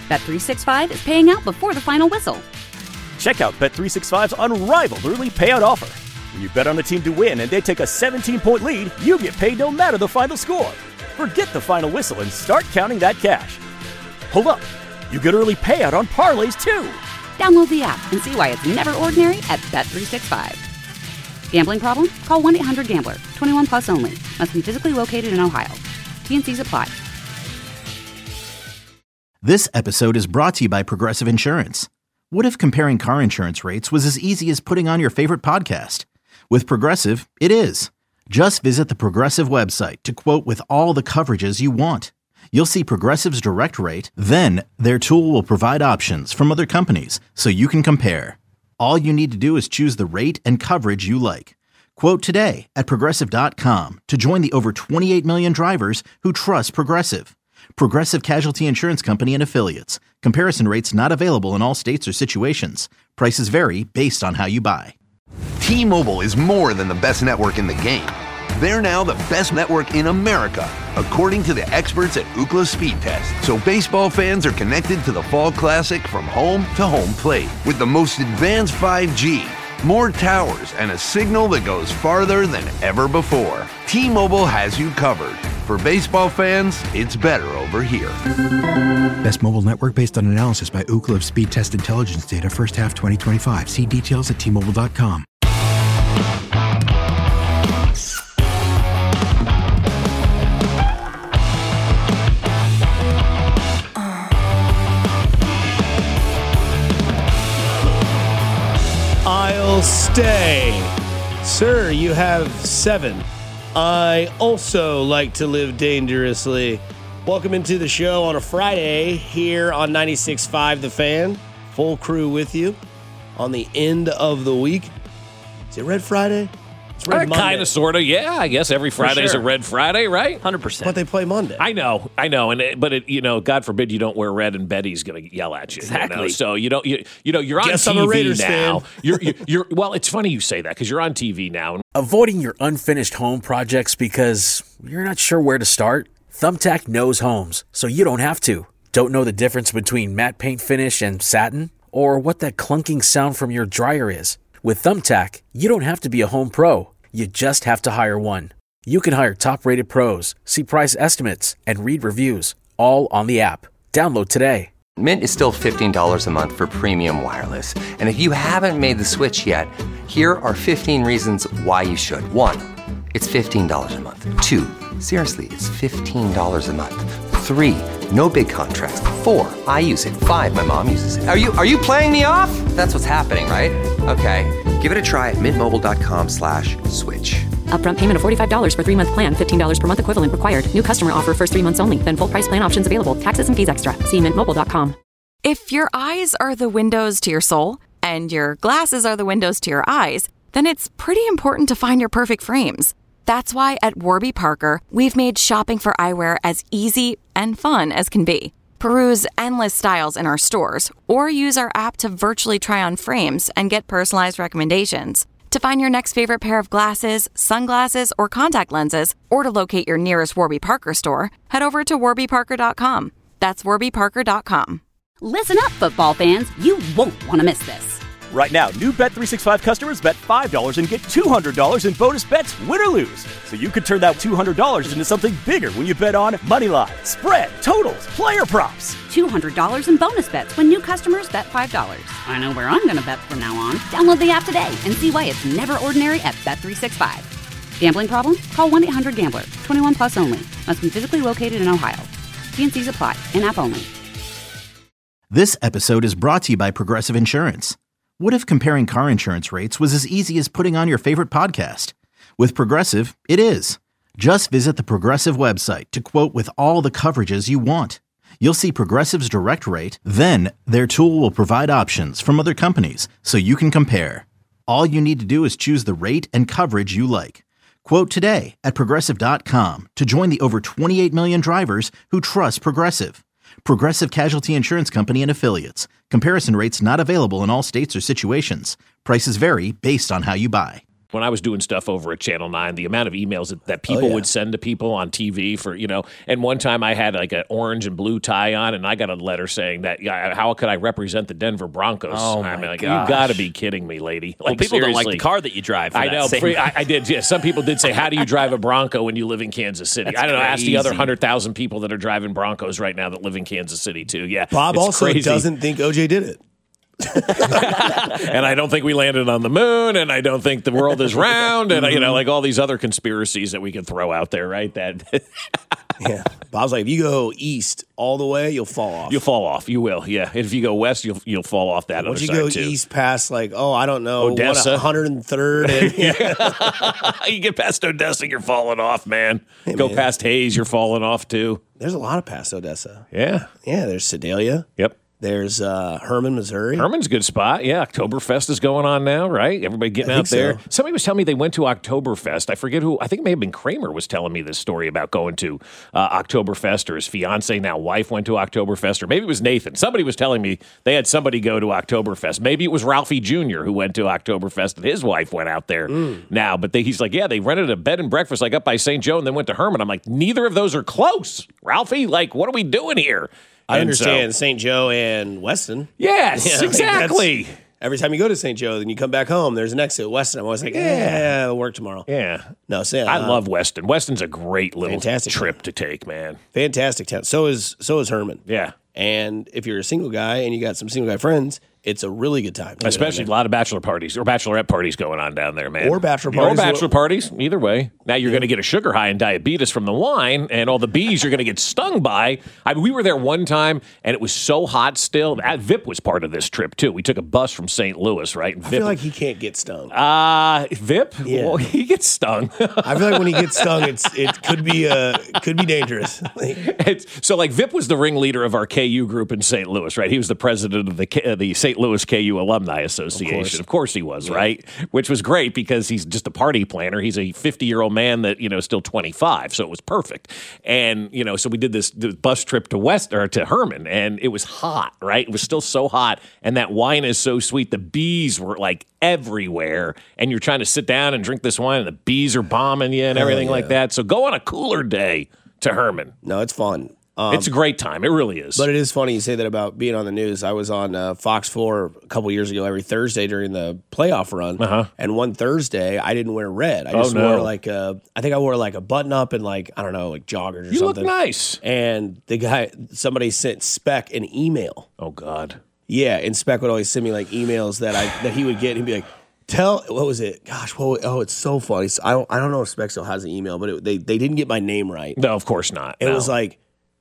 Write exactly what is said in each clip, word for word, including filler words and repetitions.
Bet three sixty-five is paying out before the final whistle. Check out Bet three sixty-five's unrivaled early payout offer. When you bet on a team to win and they take a seventeen-point lead, you get paid no matter the final score. Forget the final whistle and start counting that cash. Hold up. You get early payout on parlays, too. Download the app and see why it's never ordinary at Bet three sixty-five. Gambling problem? Call one eight hundred gambler. twenty-one plus only. Must be physically located in Ohio. T and C's apply. This episode is brought to you by Progressive Insurance. What if comparing car insurance rates was as easy as putting on your favorite podcast? With Progressive, it is. Just visit the Progressive website to quote with all the coverages you want. You'll see Progressive's direct rate, then their tool will provide options from other companies so you can compare. All you need to do is choose the rate and coverage you like. Quote today at Progressive dot com to join the over twenty-eight million drivers who trust Progressive. Progressive Casualty Insurance Company and Affiliates. Comparison rates not available in all states or situations. Prices vary based on how you buy. T-Mobile is more than the best network in the game. They're now the best network in America, according to the experts at Ookla Speed Test. So baseball fans are connected to the Fall Classic from home to home plate with the most advanced five G, more towers, and a signal that goes farther than ever before. T-Mobile has you covered. For baseball fans, it's better over here. Best mobile network based on analysis by Ookla of Speed Test Intelligence data first half twenty twenty-five. See details at T Mobile dot com. I'll stay. Sir, you have seven. I also like to live dangerously. Welcome into the show on a Friday here on ninety-six point five The Fan. Full crew with you on the end of the week. Is it Red Friday? It's Red uh, Monday. Kind of, sort of, yeah. I guess every Friday's sure. a Red Friday, right? one hundred percent. But they play Monday. I know, I know, and it, but it, you know, God forbid you don't wear red, and Betty's going to yell at you. Exactly. You know? So you don't, you, you know, you're on Guess T V I'm a Raiders now. fan. You're, you're, you're. Well, it's funny you say that because you're on T V now. Avoiding your unfinished home projects because you're not sure where to start? Thumbtack knows homes, so you don't have to. Don't know the difference between matte paint finish and satin? Or what that clunking sound from your dryer is? With Thumbtack, you don't have to be a home pro. You just have to hire one. You can hire top-rated pros, see price estimates, and read reviews, all on the app. Download today. Mint is still fifteen dollars a month for premium wireless. And if you haven't made the switch yet, here are fifteen reasons why you should. One, it's fifteen dollars a month. Two, seriously, it's fifteen dollars a month. Three, no big contracts. Four, I use it. Five, my mom uses it. Are you are you playing me off? That's what's happening, right? Okay, give it a try at mintmobile.com slash switch. Upfront payment of forty-five dollars for three-month plan, fifteen dollars per month equivalent required. New customer offer first three months only. Then full price plan options available. Taxes and fees extra. See mint mobile dot com. If your eyes are the windows to your soul and your glasses are the windows to your eyes, then it's pretty important to find your perfect frames. That's why at Warby Parker, we've made shopping for eyewear as easy and fun as can be. Peruse endless styles in our stores or use our app to virtually try on frames and get personalized recommendations. To find your next favorite pair of glasses, sunglasses, or contact lenses, or to locate your nearest Warby Parker store, head over to warby parker dot com. That's warby parker dot com. Listen up, football fans. You won't want to miss this. Right now, new Bet three sixty-five customers bet five dollars and get two hundred dollars in bonus bets, win or lose. So you could turn that two hundred dollars into something bigger when you bet on money line, spread, totals, player props. two hundred dollars in bonus bets when new customers bet five dollars. I know where I'm going to bet from now on. Download the app today and see why it's never ordinary at Bet three sixty-five. Gambling problem? Call one eight hundred gambler. twenty-one plus only. Must be physically located in Ohio. T and C's apply. In-app only. This episode is brought to you by Progressive Insurance. What if comparing car insurance rates was as easy as putting on your favorite podcast? With Progressive, it is. Just visit the Progressive website to quote with all the coverages you want. You'll see Progressive's direct rate, then their tool will provide options from other companies so you can compare. All you need to do is choose the rate and coverage you like. Quote today at Progressive dot com to join the over twenty-eight million drivers who trust Progressive. Progressive Casualty Insurance Company and Affiliates. Comparison rates not available in all states or situations. Prices vary based on how you buy. When I was doing stuff over at Channel nine, the amount of emails that, that people oh, yeah. would send to people on T V for, you know, and one time I had like an orange and blue tie on, and I got a letter saying that, yeah, how could I represent the Denver Broncos? Oh, I'm my like, gosh. you got to be kidding me, lady. Like, well, people seriously. don't like the car that you drive. For I that know. same- Free, I, I did. Yeah, some people did say, how do you drive a Bronco when you live in Kansas City? That's I don't know. Ask the other crazy. one hundred thousand people that are driving Broncos right now that live in Kansas City, too. Yeah. Bob it's also crazy. doesn't think O J did it. And I don't think we landed on the moon, and I don't think the world is round, and you know, like all these other conspiracies that we can throw out there, right? That yeah, Bob's like, if you go east all the way, you'll fall off. you'll fall off. You will, yeah. If you go west, you'll you'll fall off that Once other you side go too. east past, like, oh, I don't know, Odessa. one hundred third. And, You get past Odessa, you're falling off, man. Hey, go man. past Hayes, you're falling off too. There's a lot of past Odessa. Yeah. Yeah, there's Sedalia. Yep. There's uh, Herman, Missouri. Herman's a good spot. Yeah, Oktoberfest is going on now, right? Everybody getting I out think there. so. Somebody was telling me they went to Oktoberfest. I forget who. I think it may have been Kramer was telling me this story about going to uh, Oktoberfest, or his fiance, now wife, went to Oktoberfest, or maybe it was Nathan. Somebody was telling me they had somebody go to Oktoberfest. Maybe it was Ralphie Junior who went to Oktoberfest, and his wife went out there Mm. now. But they, he's like, yeah, they rented a bed and breakfast like up by Saint Joe and then went to Herman. I'm like, neither of those are close. Ralphie, like, what are we doing here? I And understand so- Saint Joe and Weston. Yes, Yeah, like, exactly. that's- Every time you go to Saint Joe, then you come back home, there's an exit at Weston. I'm always like, yeah, it'll work tomorrow. Yeah. No, say, I uh, love Weston. Weston's a great little Fantastic trip to take, man. Fantastic town. So is so is Herman. Yeah. And if you're a single guy and you got some single guy friends, it's a really good time. Especially a lot of bachelor parties or bachelorette parties going on down there, man. Or bachelor Or parties. bachelor parties, either way. Now you're going to get a sugar high and diabetes from the wine, and all the bees you're going to get stung by. I mean, we were there one time, and it was so hot still. Uh, Vip was part of this trip, too. We took a bus from Saint Louis, right? And I Vip, feel like he can't get stung. uh, Vip? Yeah. Well, he gets stung. I feel like when he gets stung, it's it could be uh could be dangerous. It's, so, like, Vip was the ringleader of our K U group in Saint Louis, right? He was the president of the K, uh, the Saint Louis K U Alumni Association. Of course, of course he was, yeah. Right? Which was great because he's just a party planner. He's a fifty-year-old man that, you know, still twenty-five, so it was perfect. And, you know, so we did this, this bus trip to West or to Herman, and it was hot, right? It was still so hot, and that wine is so sweet. The bees were, like, everywhere, and you're trying to sit down and drink this wine, and the bees are bombing you and everything oh, yeah. like that. So go on a cooler day to Herman. No, it's fun. Um, it's a great time. It really is. But it is funny you say that about being on the news. I was on uh, Fox four a couple years ago every Thursday during the playoff run. Uh-huh. And one Thursday, I didn't wear red. I Oh, just no. wore like a, I think I wore like a button up and like, I don't know, like joggers or You something. look nice. And the guy, somebody sent Spec an email. Oh, God. Yeah. And Spec would always send me like emails that I, that he would get. And he'd be like, tell, what was it? Gosh, what, oh, it's so funny. So I don't, I don't know if Spec still has an email, but it, they, they didn't get my name right. No, of course not. It No. was like,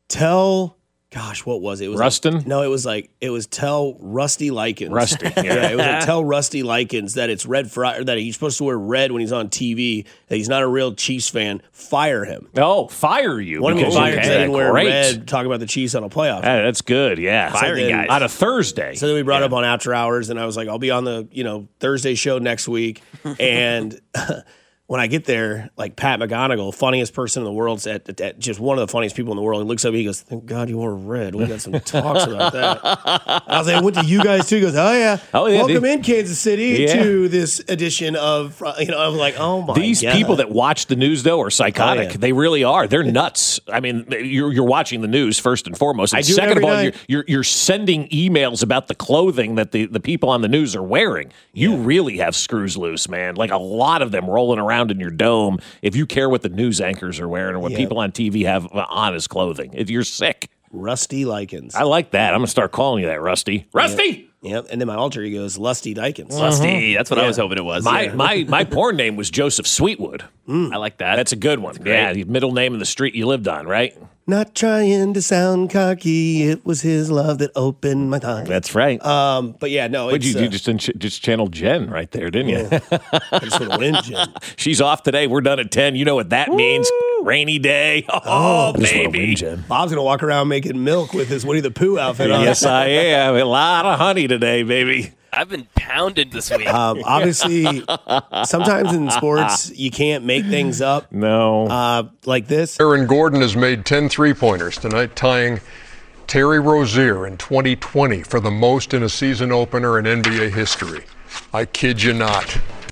tell, gosh, what was it? It was Rustin? Like, no, it was like, it was tell Rusty Likens. Rusty, yeah. yeah, it was like tell Rusty Likens that it's red Friday, that he's supposed to wear red when he's on T V, that he's not a real Chiefs fan. Fire him. Oh, fire you. One of them because- fired because okay, they didn't wear great. red talking about the Chiefs on a playoff. Hey, that's good, yeah. So Fire then- guys. On a Thursday. So then we brought it up on After Hours, and I was like, I'll be on the, you know, Thursday show next week. And when I get there, like Pat McGonigal, funniest person in the world, at, at, at just one of the funniest people in the world, he looks up, he goes, thank God you wore red. We got some talks about that. I was like, I went to you guys too. He goes, oh yeah. Oh, yeah, Welcome dude. in, Kansas City, Yeah. to this edition of, you know, I'm like, oh my These God. people that watch the news, though, are psychotic. Oh, yeah. They really are. They're nuts. I mean, you're, you're watching the news first and foremost. And I do it second of every all, you're, night. you're you're sending emails about the clothing that the, the people on the news are wearing. You Yeah. really have screws loose, man. Like a lot of them rolling around in your dome. If you care what the news anchors are wearing or what Yeah. people on T V have on as clothing, if you're sick. Rusty Likens. I like that. I'm going to start calling you that, Rusty. Rusty! Yep. And then my alter ego is Lusty Dykens. Lusty. That's what I Yeah. was hoping it was. My, Yeah. my, my porn name was Joseph Sweetwood. I like that. That's a good one. Yeah, the middle name of the street you lived on, right? Not trying to sound cocky. It was his love that opened my eyes. That's right. Um, but yeah, no, Would it's, you, you uh, just ch- just channeled Jen right there, didn't you? I just want to win, Jen. She's off today. We're done at ten. You know what that means? Rainy day. Oh, I just wanna baby. win, Jen. Bob's gonna walk around making milk with his Winnie the Pooh outfit on. Yes, I am. A lot of honey today, baby. I've been pounded this week. Um, obviously, sometimes in sports you can't make things up. No. Uh, like this. Aaron Gordon has made ten three-pointers tonight, tying Terry Rozier in twenty twenty for the most in a season opener in N B A history. I kid you not.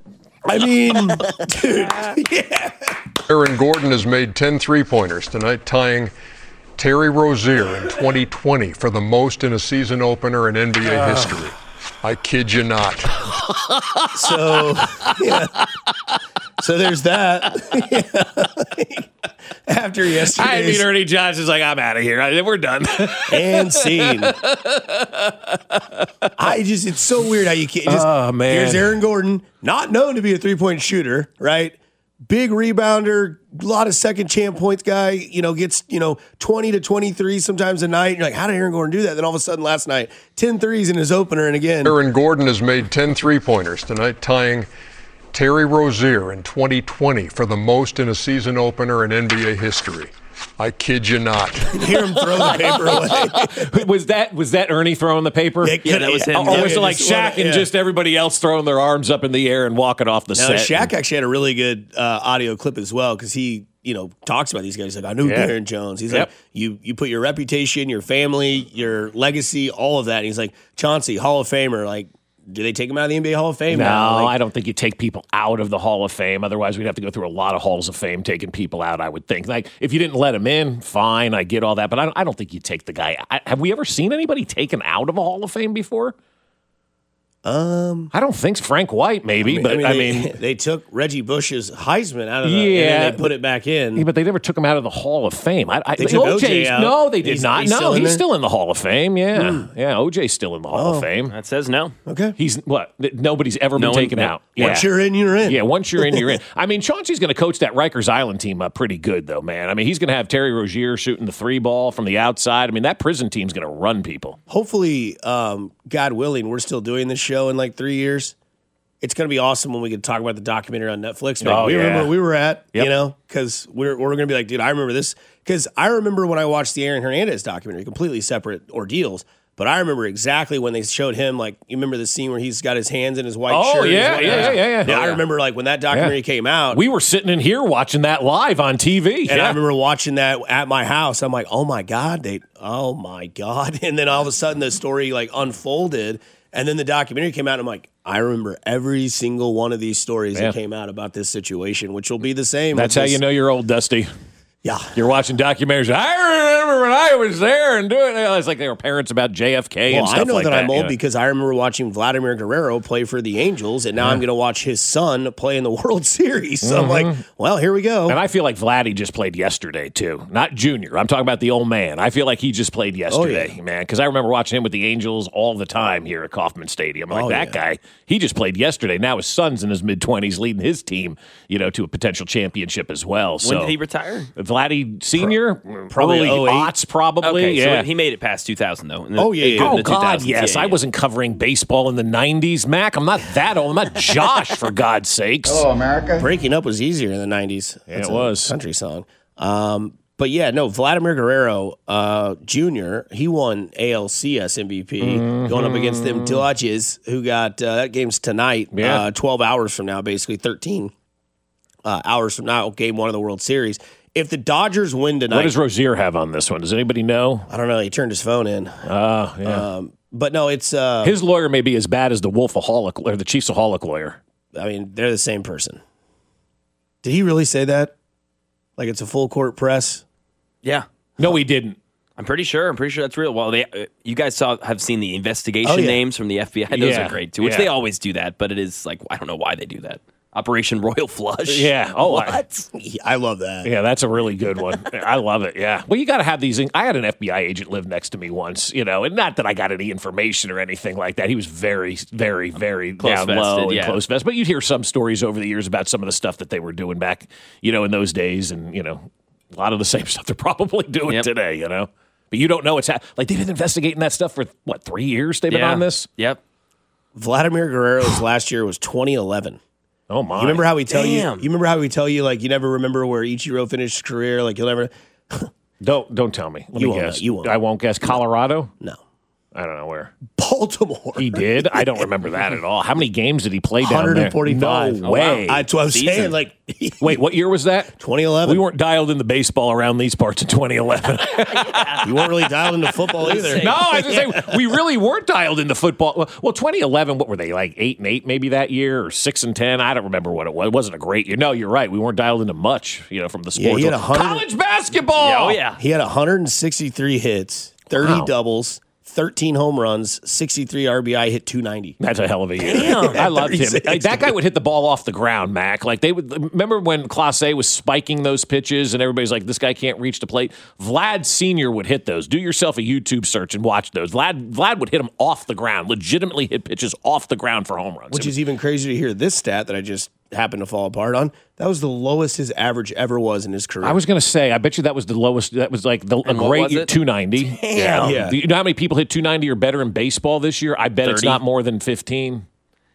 I mean, dude, yeah. Aaron Gordon has made ten three-pointers tonight, tying Terry Rozier in twenty twenty for the most in a season opener in N B A uh. history. I kid you not. So, yeah. So there's that. After yesterday, I mean, Ernie Johnson's like, I'm out of here. I, we're done. And scene. I just, it's so weird how you can't just, oh, man. Here's Aaron Gordon, not known to be a three-point shooter, right? Big rebounder, a lot of second champ points guy, you know, gets, you know, twenty to twenty-three sometimes a night. You're like, how did Aaron Gordon do that? Then all of a sudden last night, ten threes in his opener. And again, Aaron Gordon has made ten three-pointers tonight, tying Terry Rozier in twenty twenty for the most in a season opener in N B A history. I kid you not. Hear him throw the paper away. was that was that Ernie throwing the paper? Yeah, yeah that was him. Or Yeah, was it like just Shaq wanna, and yeah. just everybody else throwing their arms up in the air and walking off the now, set? Shaq and, actually had a really good uh, audio clip as well because he, you know, talks about these guys. He's like, I knew Yeah. Darren Jones. He's Yep. like, you you put your reputation, your family, your legacy, all of that. And he's like, Chauncey, Hall of Famer, like, do they take him out of the N B A Hall of Fame No, now? Like, I don't think you take people out of the Hall of Fame. Otherwise, we'd have to go through a lot of Halls of Fame taking people out, I would think. Like, if you didn't let him in, fine, I get all that. But I don't, I don't think you take the guy. I, have we ever seen anybody taken out of a Hall of Fame before? Um, I don't think so. Frank White, maybe, I mean, but I I mean, mean, they, they took Reggie Bush's Heisman out of the, Yeah, and then they put it back in. yeah, but they never took him out of the Hall of Fame. I, I, They took O J O J's out. No, they did He's- not. he's no, still in he's there? still in the Hall of Fame. Yeah, Hmm. yeah. O J's still in the Hall Oh. of Fame. That says no. Okay. He's what? Nobody's ever No been one- taken no. out. Yeah. Once you're in, you're in. Yeah, once you're in, you're in. I mean, Chauncey's going to coach that Rikers Island team up pretty good, though, man. I mean, he's going to have Terry Rozier shooting the three ball from the outside. I mean, that prison team's going to run people. Hopefully, um, God willing, we're still doing this show in like three years. It's going to be awesome when we can talk about the documentary on Netflix. Man, Oh, we yeah. remember where we were at, Yep. you know, because we're, we're going to be like, dude, I remember this. Because I remember when I watched the Aaron Hernandez documentary, completely separate ordeals. But I remember exactly when they showed him, like, you remember the scene where he's got his hands in his white Oh, shirt? and his yeah, white- yeah, yeah, yeah, yeah. I Oh, yeah. remember, like, when that documentary Yeah. came out. We were sitting in here watching that live on T V. And yeah. I remember watching that at my house. I'm like, oh my God, they, oh my God. And then all of a sudden the story like unfolded. And then the documentary came out. And I'm like, I remember every single one of these stories Yeah. that came out about this situation, which will be the same. That's with how this- you know you're old, Dusty. Yeah. You're watching documentaries. I remember when I was there and doing it. It's like they were parents about J F K Well, and stuff I know like that, that. I'm old you know. because I remember watching Vladimir Guerrero play for the Angels, and now I'm going to watch his son play in the World Series. So I'm like, well, here we go. And I feel like Vladdy just played yesterday, too. Not Junior. I'm talking about the old man. I feel like he just played yesterday, man. Because I remember watching him with the Angels all the time here at Kauffman Stadium. I'm like, Oh, that yeah. guy, he just played yesterday. Now his son's in his mid-twenties leading his team, you know, to a potential championship as well. So When did he retire? Vladdy Senior? Probably early oh eight. aughts, probably. Okay, yeah. so he made it past two thousand, though. Oh, yeah, yeah. Good in Oh, the God, two thousands. yes. Yeah, I yeah. wasn't covering baseball in the nineties, Mac. I'm not that old. I'm not Josh, for God's sakes. Breaking Up was easier in the nineties. Yeah, That's it a was. country song. Um, but yeah, no, Vladimir Guerrero uh, Junior, he won A L C S M V P Mm-hmm. going up against them Dodgers, who got uh, that game's tonight, Yeah. uh, twelve hours from now, basically thirteen uh, hours from now, game one of the World Series. If the Dodgers win tonight, What does Rozier have on this one? Does anybody know? I don't know. He turned his phone in. Uh, yeah. Um, but no, it's. Uh, His lawyer may be as bad as the Wolfaholic or the Chiefsaholic lawyer. I mean, they're the same person. Did he really say that? Like it's a full court press? Yeah. No, he didn't. I'm pretty sure. I'm pretty sure that's real. Well, they, uh, you guys saw have seen the investigation Oh, yeah. names from the F B I. Those Yeah. are great too. Which Yeah. they always do that, but it is like I don't know why they do that. Operation Royal Flush. Yeah. Oh, I- what? I love that. Yeah, that's a really good one. I love it. Yeah. Well, you got to have these. I had an F B I agent live next to me once, you know, and not that I got any information or anything like that. He was very, very, very down Close-vested, low and yeah. close vest. But you'd hear some stories over the years about some of the stuff that they were doing back, you know, in those days, and you know, a lot of the same stuff they're probably doing Yep. today. You know, but you don't know it's ha- like they've been investigating that stuff for what three years? They've been Yeah. on this. Yep. Vladimir Guerrero's last year was twenty eleven. Oh my! You remember how we tell Damn. you? You remember how we tell you like you never remember where Ichiro finished his career? Like you'll never. Don't don't tell me. Let You me won't guess. know. You won't. I won't guess. Colorado. No. I don't know where. Baltimore. He did? I don't remember that at all. How many games did he play down there? one hundred forty-five. No way. Oh, wow. That's what I was Season. saying. Like, Wait, what year was that? twenty eleven. We weren't dialed into baseball around these parts in twenty eleven. You weren't really dialed into football either. No, I was going to say, we really weren't dialed into football. Well, well, twenty eleven, what were they, like eight and eight maybe that year, or six and ten? I don't remember what it was. It wasn't a great year. No, you're right. We weren't dialed into much, you know, from the Yeah, sports. he had one hundred College basketball! Oh, yeah. He had one hundred sixty-three hits, thirty Wow. doubles, thirteen home runs, sixty-three R B I, hit two ninety. That's a hell of a year. I loved him. thirty-six. Like, that guy would hit the ball off the ground, Mac. Like they would remember when Clase was spiking those pitches and everybody's like, this guy can't reach the plate. Vlad Senior would hit those. Do yourself a YouTube search and watch those. Vlad Vlad would hit them off the ground, legitimately hit pitches off the ground for home runs. Which is even crazier to hear this stat that I just happened to fall apart on. That was the lowest his average ever was in his career. I was going to say, I bet you that was the lowest. That was like the, a And what great was year, it? two ninety. Damn. Yeah. Do you know how many people hit two ninety or better in baseball this year? I bet it's thirty? not more than fifteen.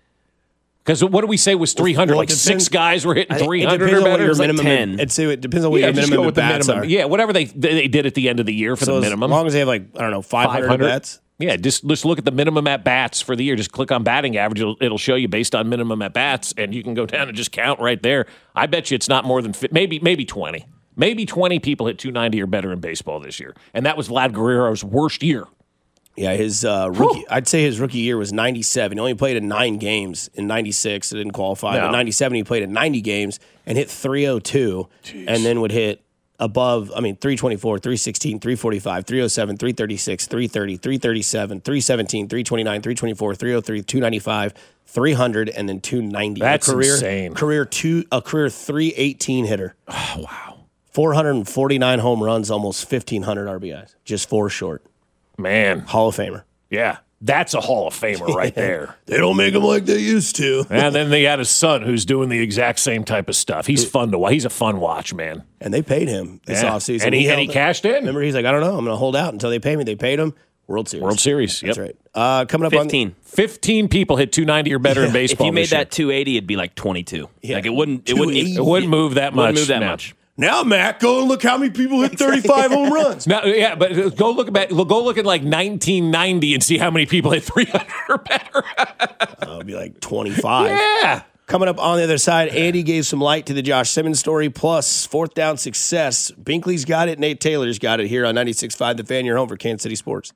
Because what do we say was three hundred? Well, it like depends- six guys were hitting I- three it hundred depends or on what better. your It's like minimum. ten. I'd say it depends on what yeah, your just minimum go with the bats minimum. are. Yeah, whatever they they did at the end of the year for So the as minimum. long as they have like, I don't know, five hundred bats. Yeah, just just look at the minimum at bats for the year. Just click on batting average. It'll, it'll show you based on minimum at bats, and you can go down and just count right there. I bet you it's not more than fi- maybe maybe twenty. Maybe twenty people hit two ninety or better in baseball this year, and that was Vlad Guerrero's worst year. Yeah, his uh, rookie. I'd say his rookie year was ninety-seven. He only played in nine games in ninety-six. It didn't qualify. No. But ninety-seven, he played in ninety games and hit three oh two, and then would hit above. I mean, three twenty-four, three sixteen, three forty-five, three oh seven, three thirty-six, three thirty, three thirty-seven, three seventeen, three twenty-nine, three twenty-four, three oh three, two ninety-five, three hundred, and then two ninety. That's a career, insane. Career two, a career three eighteen hitter. Oh wow, four hundred forty-nine home runs, almost fifteen hundred R B Is, just four short. man. Hall of Famer. Yeah, that's a Hall of Famer right there. They don't make them like they used to. And then they had his son who's doing the exact same type of stuff. He's fun to watch. He's a fun watch, man. And they paid him this Yeah. offseason. And he, and he held- cashed in. Remember, he's like, I don't know. I'm going to hold out until they pay me. They paid him. World Series. World Series. Yep. That's right. Uh, coming up fifteen. fifteen people hit two ninety or better in If baseball. you made this year. that two eighty, it'd be like twenty-two. Yeah. Like it wouldn't. It wouldn't. two eighty. it wouldn't move that much. Wouldn't move that no. much. on. Now, Matt, go and look how many people hit thirty-five home runs. No, yeah, but go look at go look at like nineteen ninety and see how many people hit three hundred or better. It'll be like twenty-five. Yeah. Coming up on the other side, Andy gave some light to the Josh Simmons story, plus fourth down success. Binkley's got it. Nate Taylor's got it here on ninety-six point five The Fan, your home for Kansas City Sports.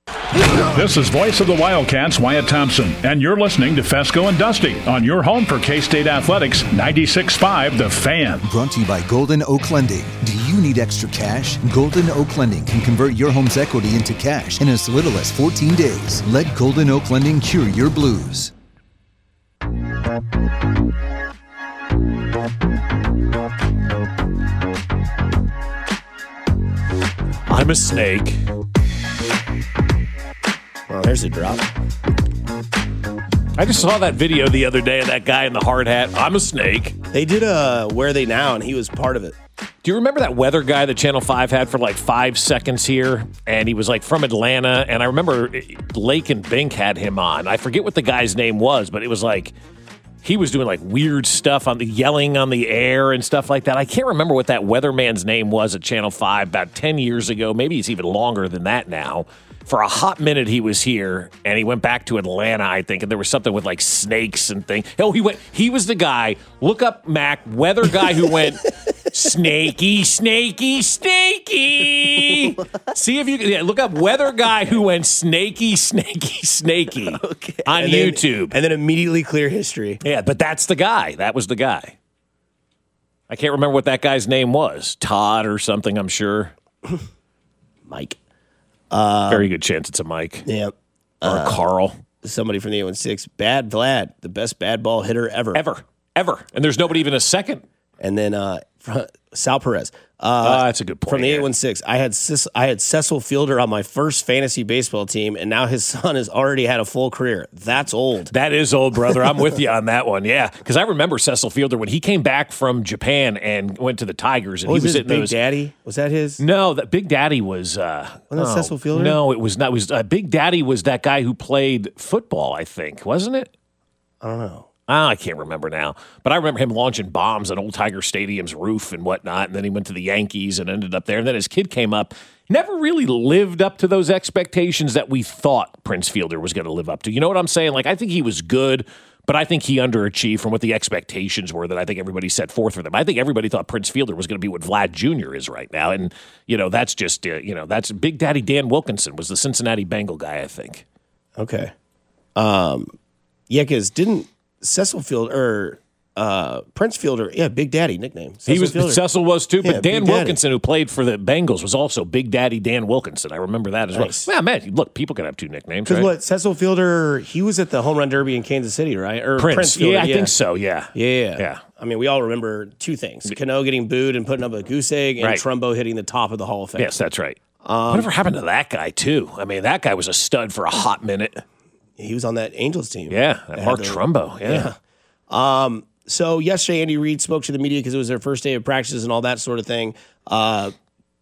This is voice of the Wildcats, Wyatt Thompson, and you're listening to Fesco and Dusty on your home for K-State Athletics, ninety-six point five The Fan. Brought to you by Golden Oak Lending. Do you need extra cash? Golden Oak Lending can convert your home's equity into cash in as little as fourteen days. Let Golden Oak Lending cure your blues. I'm a snake. Well, there's a drop. I just saw that video the other day of that guy in the hard hat. I'm a snake. They did a Where Are They Now, and he was part of it. Do you remember that weather guy that Channel five had for like five seconds here? And he was like from Atlanta. And I remember Lake and Bink had him on. I forget what the guy's name was, but it was like he was doing like weird stuff on the yelling on the air and stuff like that. I can't remember what that weatherman's name was at Channel five about ten years ago. Maybe it's even longer than that now. For a hot minute, he was here, and he went back to Atlanta, I think, and there was something with like snakes and things. Oh, he went. He was the guy. Look up Mac, weather guy who went snaky, snaky, snaky. See if you can yeah, look up weather guy who went snaky, snaky, snaky okay. on And then- YouTube, and then immediately clear history. Yeah, but that's the guy. That was the guy. I can't remember what that guy's name was. Todd or something. I'm sure. Mike. Uh, Very good chance it's a Mike. Yeah. Or Uh, a Carl. Somebody from the eight one six. Bad Vlad, the best bad ball hitter ever. Ever. Ever. And there's nobody even a second. And then uh, fr- Sal Perez. Uh, Ah, that's a good point, From the yeah. eight one six. I had Cis- I had Cecil Fielder on my first fantasy baseball team, and now his son has already had a full career. That's old. That is old, brother. I'm with you on that one. Yeah, because I remember Cecil Fielder when he came back from Japan and went to the Tigers, and What he was was his hitting Big those. Daddy? Was that his? No, that Big Daddy was. Uh, Wasn't that oh, Cecil Fielder? No, it was not. It was uh, Big Daddy was that guy who played football. I think wasn't it? I don't know. Oh, I can't remember now. But I remember him launching bombs on Old Tiger Stadium's roof and whatnot, and then he went to the Yankees and ended up there. And then his kid came up, never really lived up to those expectations that we thought Prince Fielder was going to live up to. You know what I'm saying? Like, I think he was good, but I think he underachieved from what the expectations were that I think everybody set forth for them. I think everybody thought Prince Fielder was going to be what Vlad Junior is right now. And, you know, that's just, uh, you know, that's Big Daddy Dan Wilkinson was the Cincinnati Bengal guy, I think. Okay. Um, yeah, because didn't Cecil Fielder, or uh, Prince Fielder, yeah, Big Daddy nickname. Cecil he was, Fielder. Cecil was too, but Yeah, Dan Big Daddy. Wilkinson, who played for the Bengals, was also Big Daddy Dan Wilkinson. I remember that as Nice. well. Yeah, man, look, people can have two nicknames, Because right? what, Cecil Fielder, he was at the Home Run Derby in Kansas City, right? Or Prince, Prince Fielder, yeah, I think so, yeah. Yeah. Yeah. I mean, we all remember two things. Cano getting booed and putting up a goose egg, and Right. Trumbo hitting the top of the Hall of Fame. Yes, that's right. Um, Whatever happened to that guy, too? I mean, that guy was a stud for a hot minute. He was on that Angels team. Yeah, that That Mark had the- Trumbo, yeah. yeah. Um, so yesterday, Andy Reid spoke to the media because it was their first day of practices and all that sort of thing. Uh,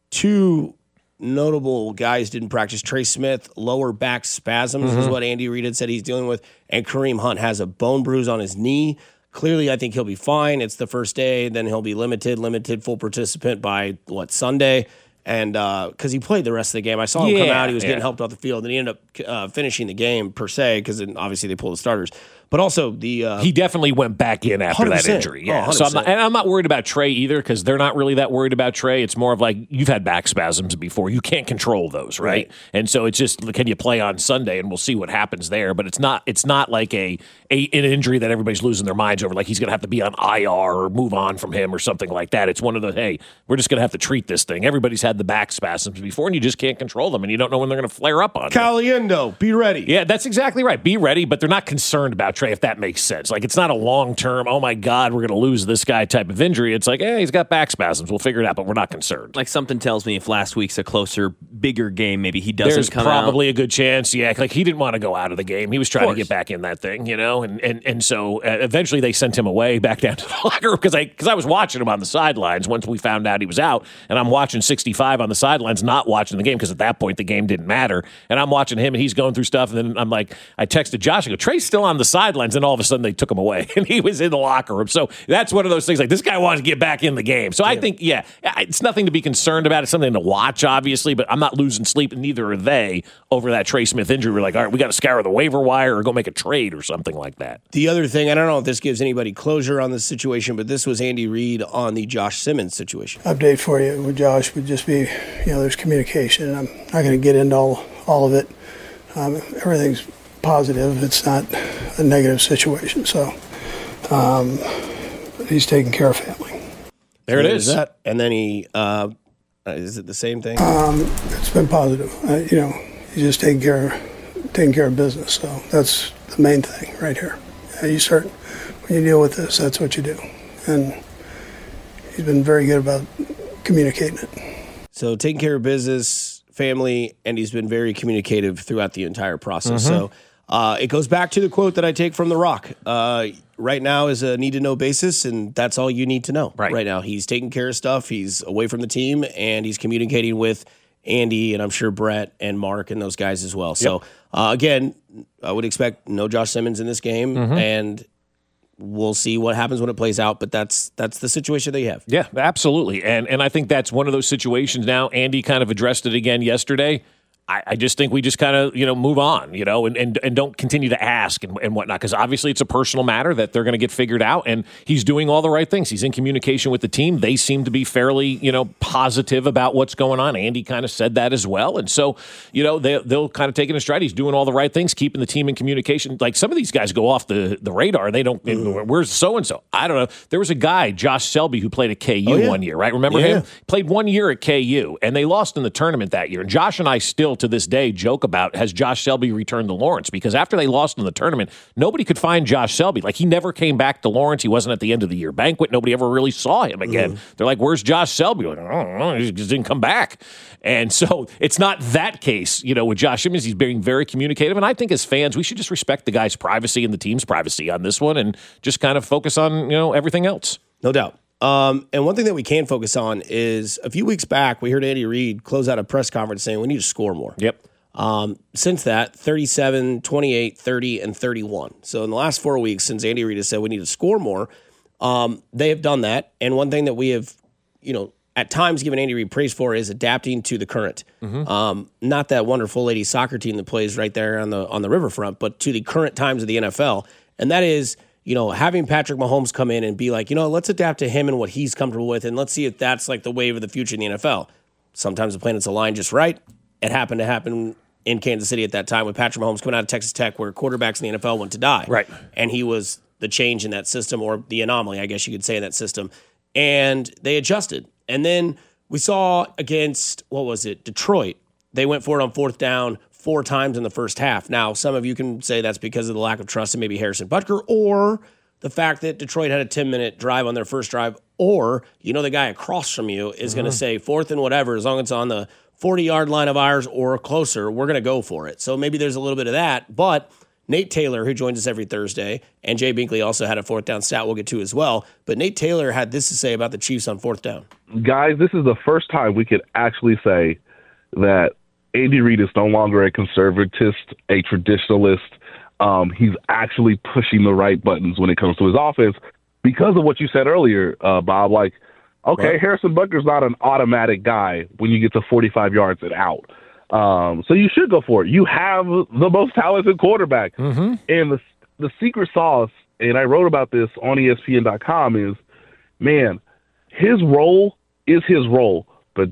two notable guys didn't practice. Trey Smith, lower back spasms is Mhm. what Andy Reid had said he's dealing with. And Kareem Hunt has a bone bruise on his knee. Clearly, I think he'll be fine. It's the first day. Then he'll be limited, limited full participant by, what, Sunday? And because he played the rest of the game. I saw him come Yeah, out. He was yeah. getting helped off the field. And he ended up uh, finishing the game, per se, because obviously they pulled the starters. But also the uh, He definitely went back in after one hundred that percent. injury. Oh, Yeah. one hundred so I'm not, percent. and I'm not worried about Trey either because they're not really that worried about Trey. It's more of like you've had back spasms before. You can't control those, right? Right. And so it's just can you play on Sunday and we'll see what happens there. But it's not it's not like a, a an injury that everybody's losing their minds over. Like he's going to have to be on I R or move on from him or something like that. It's one of the hey, we're just going to have to treat this thing. Everybody's had the back spasms before and you just can't control them and you don't know when they're going to flare up on you. Caliendo, be ready. Yeah, that's exactly right. Be ready, but they're not concerned about Trey, if that makes sense. Like, it's not a long-term, oh, my God, we're going to lose this guy type of injury. It's like, hey, he's got back spasms. We'll figure it out, but we're not concerned. Like something tells me if last week's a closer, bigger game, maybe he doesn't There's come probably out. a good chance, yeah. Like, he didn't want to go out of the game. He was trying to course. get back in that thing, you know? And and, and so uh, eventually they sent him away back down to the locker room because I, cause I was watching him on the sidelines once we found out he was out. And I'm watching sixty-five on the sidelines, not watching the game because at that point the game didn't matter. And I'm watching him and he's going through stuff. And then I'm like, I texted Josh, I go, Trey's still on the sidelines. And all of a sudden they took him away and he was in the locker room. So that's one of those things like this guy wants to get back in the game. So I think, yeah, it's nothing to be concerned about. It's something to watch, obviously, but I'm not losing sleep, and neither are they over that Trey Smith injury. We're like, all right, we got to scour the waiver wire or go make a trade or something like that. The other thing, I don't know if this gives anybody closure on this situation, but this was Andy Reid on the Josh Simmons situation. Update for you with Josh would just be, you know, there's communication. I'm not going to get into all, all of it. Um, everything's positive. It's not a negative situation. So um, he's taking care of family. There it There's is. That. And then he, uh, is it the same thing? Um, it's been positive. Uh, you know, he's just taking care, taking care of business. So that's the main thing right here. Uh, you start, when you deal with this, that's what you do. And he's been very good about communicating it. So taking care of business, family, and he's been very communicative throughout the entire process. Mhm. So uh, it goes back to the quote that I take from The Rock. Uh, right now is a need-to-know basis, and that's all you need to know. Right. right now, he's taking care of stuff. He's away from the team, and he's communicating with Andy, and I'm sure Brett and Mark and those guys as well. So uh, again, I would expect no Josh Simmons in this game, Mhm. and we'll see what happens when it plays out. But that's that's the situation they have. Yeah, absolutely. And and I think that's one of those situations now. Andy kind of addressed it again yesterday. I, I just think we just kind of, you know, move on, you know, and, and, and don't continue to ask and, and whatnot, because obviously it's a personal matter that they're going to get figured out. And he's doing all the right things. He's in communication with the team. They seem to be fairly, you know, positive about what's going on. Andy kind of said that as well. And so, you know, they, they'll kind of take it in stride. He's doing all the right things, keeping the team in communication. Like some of these guys go off the, the radar. They don't, mm. where's so-and-so? I don't know. There was a guy, Josh Selby, who played at K U Oh, yeah. one year, right? Remember Yeah. him? Played one year at K U, and they lost in the tournament that year. And Josh and I still, to this day, joke about, has Josh Selby returned to Lawrence? Because after they lost in the tournament, nobody could find Josh Selby. Like, he never came back to Lawrence. He wasn't at the end of the year banquet. Nobody ever really saw him again. Mm-hmm. They're like, where's Josh Selby? Like, I don't know. He just didn't come back. And so it's not that case, you know, with Josh Simmons. He's being very communicative. And I think as fans, we should just respect the guy's privacy and the team's privacy on this one and just kind of focus on, you know, everything else. No doubt. Um, and one thing that we can focus on is a few weeks back, we heard Andy Reid close out a press conference saying we need to score more. Yep. Um, since that, thirty-seven, twenty-eight, thirty, and thirty-one. So in the last four weeks, since Andy Reid has said we need to score more, um, they have done that. And one thing that we have, you know, at times given Andy Reid praise for is adapting to the current. Mm-hmm. Um, not that wonderful lady soccer team that plays right there on the on the riverfront, but to the current times of the N F L. And that is, you know, having Patrick Mahomes come in and be like, you know, let's adapt to him and what he's comfortable with, and let's see if that's like the wave of the future in the N F L. Sometimes the planets align just right. It happened to happen in Kansas City at that time with Patrick Mahomes coming out of Texas Tech, where quarterbacks in the N F L went to die. Right. And he was the change in that system, or the anomaly, I guess you could say, in that system. And they adjusted. And then we saw against, what was it, Detroit. They went for it on fourth down four times in the first half. Now, some of you can say that's because of the lack of trust in maybe Harrison Butker, or the fact that Detroit had a ten-minute drive on their first drive, or, you know, the guy across from you is mm-hmm. going to say fourth and whatever, as long as it's on the forty-yard line of ours or closer, we're going to go for it. So maybe there's a little bit of that. But Nate Taylor, who joins us every Thursday, and Jay Binkley also had a fourth down stat we'll get to as well. But Nate Taylor had this to say about the Chiefs on fourth down. Guys, this is the first time we could actually say that Andy Reid is no longer a conservatist, a traditionalist. Um, he's actually pushing the right buttons when it comes to his offense because of what you said earlier, uh, Bob. Like, okay, right. Harrison Butker's not an automatic guy when you get to forty-five yards and out. Um, so you should go for it. You have the most talented quarterback. Mm-hmm. And the the secret sauce, and I wrote about this on E S P N dot com, is, man, his role is his role. But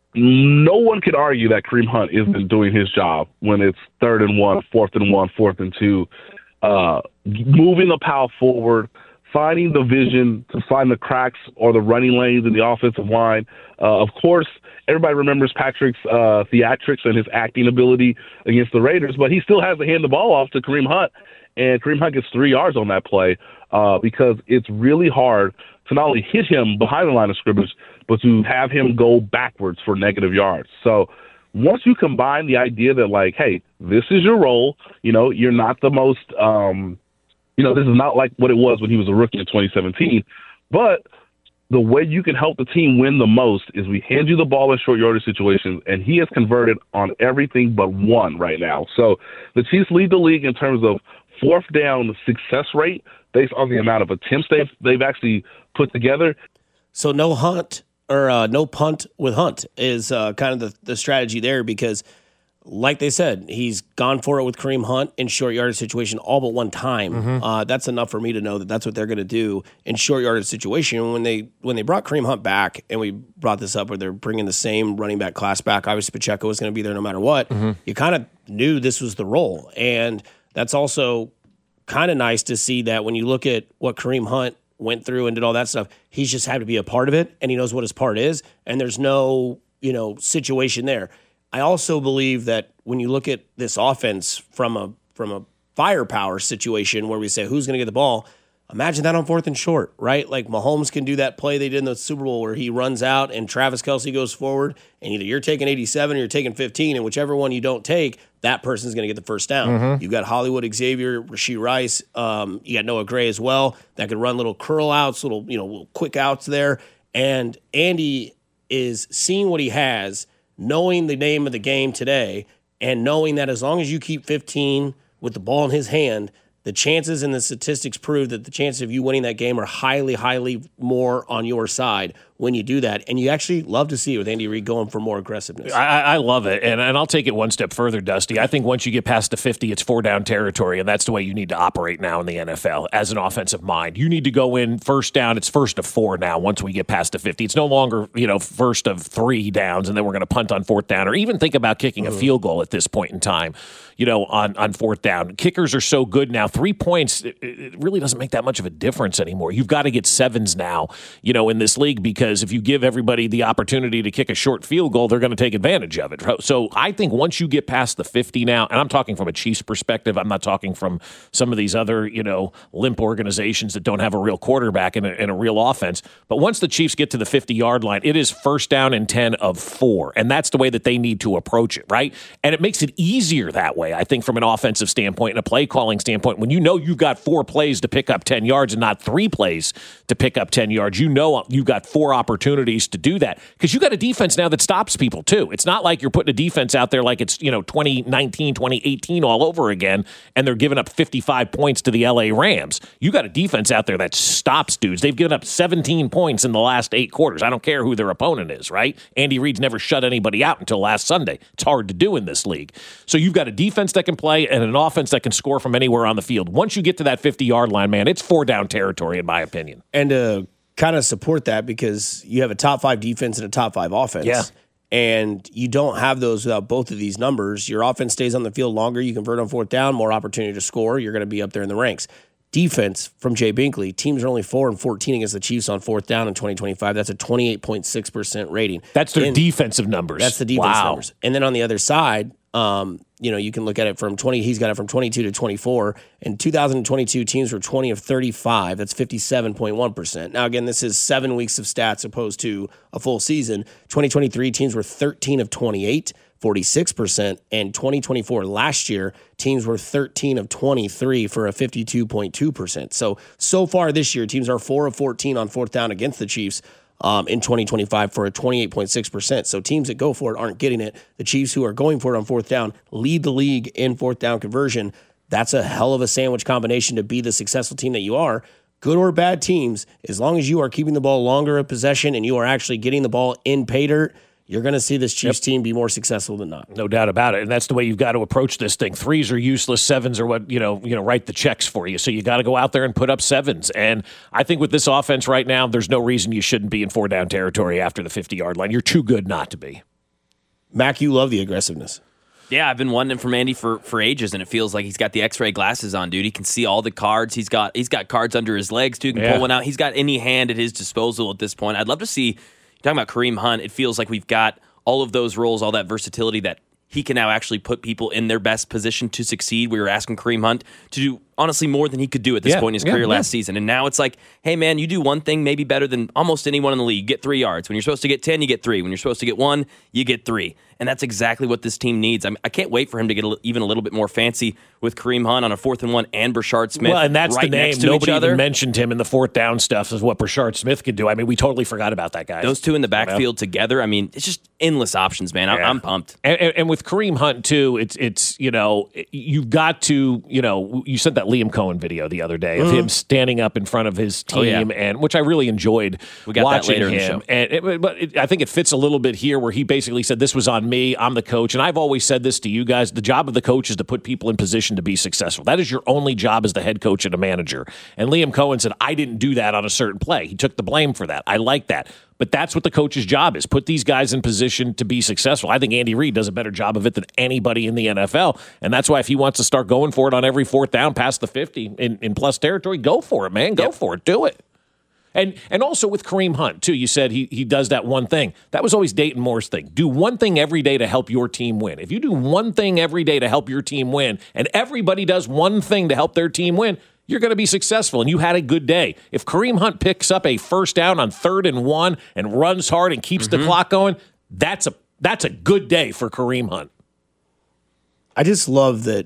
no one could argue that Kareem Hunt isn't doing his job when it's third and one, fourth and one, fourth and two, uh, moving the power forward, finding the vision to find the cracks or the running lanes in the offensive line. Uh, of course, everybody remembers Patrick's uh, theatrics and his acting ability against the Raiders, but he still has to hand the ball off to Kareem Hunt, and Kareem Hunt gets three yards on that play uh, because it's really hard to not only hit him behind the line of scrimmage, but to have him go backwards for negative yards. So once you combine the idea that, like, hey, this is your role, you know, you're not the most um, – you know, this is not like what it was when he was a rookie in twenty seventeen, but the way you can help the team win the most is we hand you the ball in short yardage situations, and he has converted on everything but one right now. So the Chiefs lead the league in terms of fourth down success rate based on the amount of attempts they've, they've actually put together. So no hunt or uh, no punt with Hunt is uh, kind of the, the strategy there, because like they said, he's gone for it with Kareem Hunt in short yardage situation all but one time. Mm-hmm. Uh, that's enough for me to know that that's what they're going to do in short yardage situation. When they when they brought Kareem Hunt back, and we brought this up where they're bringing the same running back class back, obviously Pacheco was going to be there no matter what. Mm-hmm. You kind of knew this was the role, and that's also kind of nice to see that when you look at what Kareem Hunt went through and did all that stuff, he's just had to be a part of it, and he knows what his part is, and there's no, you know, situation there. I also believe that when you look at this offense from a from a firepower situation where we say who's going to get the ball, imagine that on fourth and short, right? Like Mahomes can do that play they did in the Super Bowl where he runs out and Travis Kelce goes forward, and either you're taking eighty-seven or you're taking fifteen, and whichever one you don't take, that person's going to get the first down. Mm-hmm. You've got Hollywood Xavier, Rashee Rice, um, you got Noah Gray as well that could run little curl outs, little you know little quick outs there, and Andy is seeing what he has, knowing the name of the game today, and knowing that as long as you keep fifteen with the ball in his hand, the chances and the statistics prove that the chances of you winning that game are highly, highly more on your side when you do that. And you actually love to see it with Andy Reid going for more aggressiveness. I, I love it. And, and I'll take it one step further, Dusty. I think once you get past the fifty, it's four down territory, and that's the way you need to operate now in the N F L as an offensive mind. You need to go in first down. It's first of four now once we get past the fifty. It's no longer, you know, first of three downs, and then we're going to punt on fourth down, or even think about kicking mm-hmm. a field goal at this point in time, you know, on, on fourth down. Kickers are so good now. Three points, it, it really doesn't make that much of a difference anymore. You've got to get sevens now, you know, in this league, because if you give everybody the opportunity to kick a short field goal, they're going to take advantage of it. So I think once you get past the fifty now, and I'm talking from a Chiefs perspective, I'm not talking from some of these other, you know, limp organizations that don't have a real quarterback and a, and a real offense. But once the Chiefs get to the fifty-yard line, it is first down and ten of four. And that's the way that they need to approach it, right? And it makes it easier that way, I think, from an offensive standpoint and a play calling standpoint. When you know you've got four plays to pick up ten yards and not three plays to pick up ten yards, you know you've got four more opportunities to do that because you got a defense now that stops people too. It's not like you're putting a defense out there like it's, you know, twenty nineteen, twenty eighteen all over again, and they're giving up fifty-five points to the L A Rams. You got a defense out there that stops dudes. They've given up seventeen points in the last eight quarters. I don't care who their opponent is, right? Andy Reid's never shut anybody out until last Sunday. It's hard to do in this league. So you've got a defense that can play and an offense that can score from anywhere on the field. Once you get to that fifty-yard line, man, it's four down territory in my opinion. And to kind of support that, because you have a top five defense and a top five offense. Yeah. And you don't have those without both of these numbers. Your offense stays on the field longer. You convert on fourth down, more opportunity to score. You're going to be up there in the ranks. Defense from Jay Binkley, teams are only four and fourteen against the Chiefs on fourth down in twenty twenty-five. That's a twenty-eight point six percent rating. That's their and defensive numbers. That's the defense wow. numbers. And then on the other side, um, you know, you can look at it from twenty. He's got it from twenty-two to twenty-four. In two thousand twenty-two, teams were twenty of thirty-five. That's fifty-seven point one percent. Now, again, this is seven weeks of stats opposed to a full season. twenty twenty-three, teams were thirteen of twenty-eight. forty-six percent, and twenty twenty-four last year, teams were thirteen of twenty-three for a fifty-two point two percent. So, so far this year, teams are four of fourteen on fourth down against the Chiefs um, in twenty twenty-five for a twenty-eight point six percent. So teams that go for it aren't getting it. The Chiefs who are going for it on fourth down lead the league in fourth down conversion. That's a hell of a sandwich combination to be the successful team that you are. Good or bad teams, as long as you are keeping the ball longer of possession and you are actually getting the ball in pay dirt, you're going to see this Chiefs yep. team be more successful than not. No doubt about it. And that's the way you've got to approach this thing. Threes are useless. Sevens are what, you know, you know, write the checks for you. So you got to go out there and put up sevens. And I think with this offense right now, there's no reason you shouldn't be in four down territory after the fifty-yard line. You're too good not to be. Mac, you love the aggressiveness. Yeah, I've been wanting it from Andy for, for ages, and it feels like he's got the X-ray glasses on, dude. He can see all the cards. He's got he's got cards under his legs, too. He can yeah. pull one out. He's got any hand at his disposal at this point. I'd love to see, you're talking about Kareem Hunt, it feels like we've got all of those roles, all that versatility that he can now actually put people in their best position to succeed. We were asking Kareem Hunt to do, honestly, more than he could do at this yeah, point in his yeah, career yeah. last season. And now it's like, hey, man, you do one thing maybe better than almost anyone in the league. You get three yards. When you're supposed to get ten, you get three. When you're supposed to get one, you get three. And that's exactly what this team needs. I mean, I can't wait for him to get a, even a little bit more fancy with Kareem Hunt on a fourth and one and Brashard Smith. Well, and that's right the name. Next to Nobody each other. even mentioned him in the fourth down stuff is what Brashard Smith could do. I mean, we totally forgot about that guy. Those two in the backfield you know? together, I mean, it's just endless options, man. Yeah. I'm pumped. And, and, and with Kareem Hunt, too, it's, it's you know, you've got to, you know, you sent that Liam Cohen video the other day of mm-hmm. him standing up in front of his team, oh, yeah. and which I really enjoyed we got watching that later him. In the show. And it, but it, I think it fits a little bit here where he basically said, this was on me, I'm the coach. And I've always said this to you guys, the job of the coach is to put people in position to be successful. That is your only job as the head coach and a manager. And Liam Cohen said, I didn't do that on a certain play. He took the blame for that. I like that. But that's what the coach's job is, put these guys in position to be successful. I think Andy Reid does a better job of it than anybody in the N F L. And that's why if he wants to start going for it on every fourth down past the fifty in, in plus territory, go for it, man. Go yep. for it. Do it. And and also with Kareem Hunt, too, you said he he does that one thing. That was always Dayton Moore's thing. Do one thing every day to help your team win. If you do one thing every day to help your team win, and everybody does one thing to help their team win, you're going to be successful, and you had a good day. If Kareem Hunt picks up a first down on third and one and runs hard and keeps mm-hmm. the clock going, that's a that's a good day for Kareem Hunt. I just love that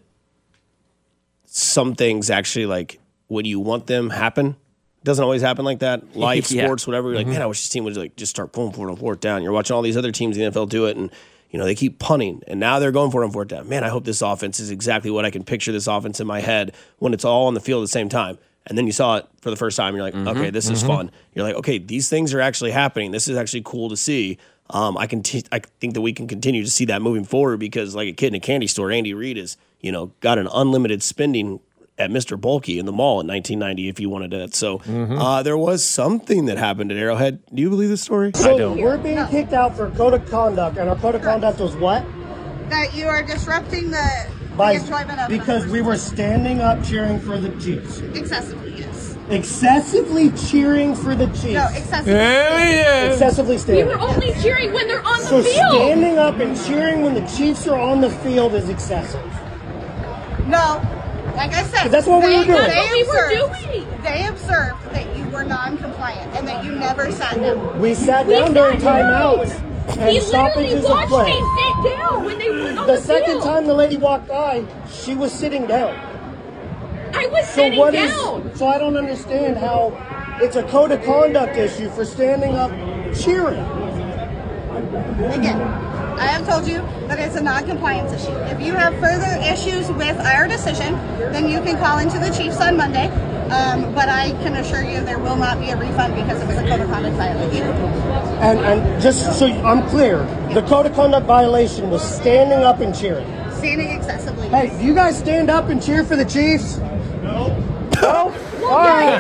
some things actually, like, when you want them, happen. Doesn't always happen like that. Life, yeah. sports, whatever. You're like, mm-hmm. man, I wish this team would like just start going for it on fourth down. You're watching all these other teams in the N F L do it, and you know they keep punting, and now they're going for it on fourth down. Man, I hope this offense is exactly what I can picture this offense in my head when it's all on the field at the same time. And then you saw it for the first time. You're like, mm-hmm. okay, this mm-hmm. is fun. You're like, okay, these things are actually happening. This is actually cool to see. Um, I can t- I think that we can continue to see that moving forward because, like a kid in a candy store, Andy Reid has you know got an unlimited spending at Mister Bulky in the mall in nineteen ninety if you wanted that. So mm-hmm. uh, there was something that happened at Arrowhead. Do you believe this story? So I don't. We're being no. kicked out for code of conduct, and our code of conduct was what? That you are disrupting the, By, the enjoyment of because we were standing up cheering for the Chiefs. Excessively, yes. Excessively cheering for the Chiefs. No, excessively. Yeah. Excessively standing. We were only cheering when they're on so the field. So standing up and cheering when the Chiefs are on the field is excessive. No. Like I said, that's what they, we were doing. They we observed, were doing. They observed that you were non-compliant and that you never sat down. We sat we down during timeouts and he stoppages of watched play. Me sit down when they were on the, the second field. time the lady walked by, she was sitting down. I was so sitting what down. Is, so I don't understand how it's a code of conduct issue for standing up cheering. Again, I have told you that it's a non-compliance issue. If you have further issues with our decision, then you can call into the Chiefs on Monday. Um, but I can assure you there will not be a refund because it was a code of conduct violation. And, and just so I'm clear, the code of conduct violation was standing up and cheering. Standing excessively. Hey, do you guys stand up and cheer for the Chiefs? No. No? All right.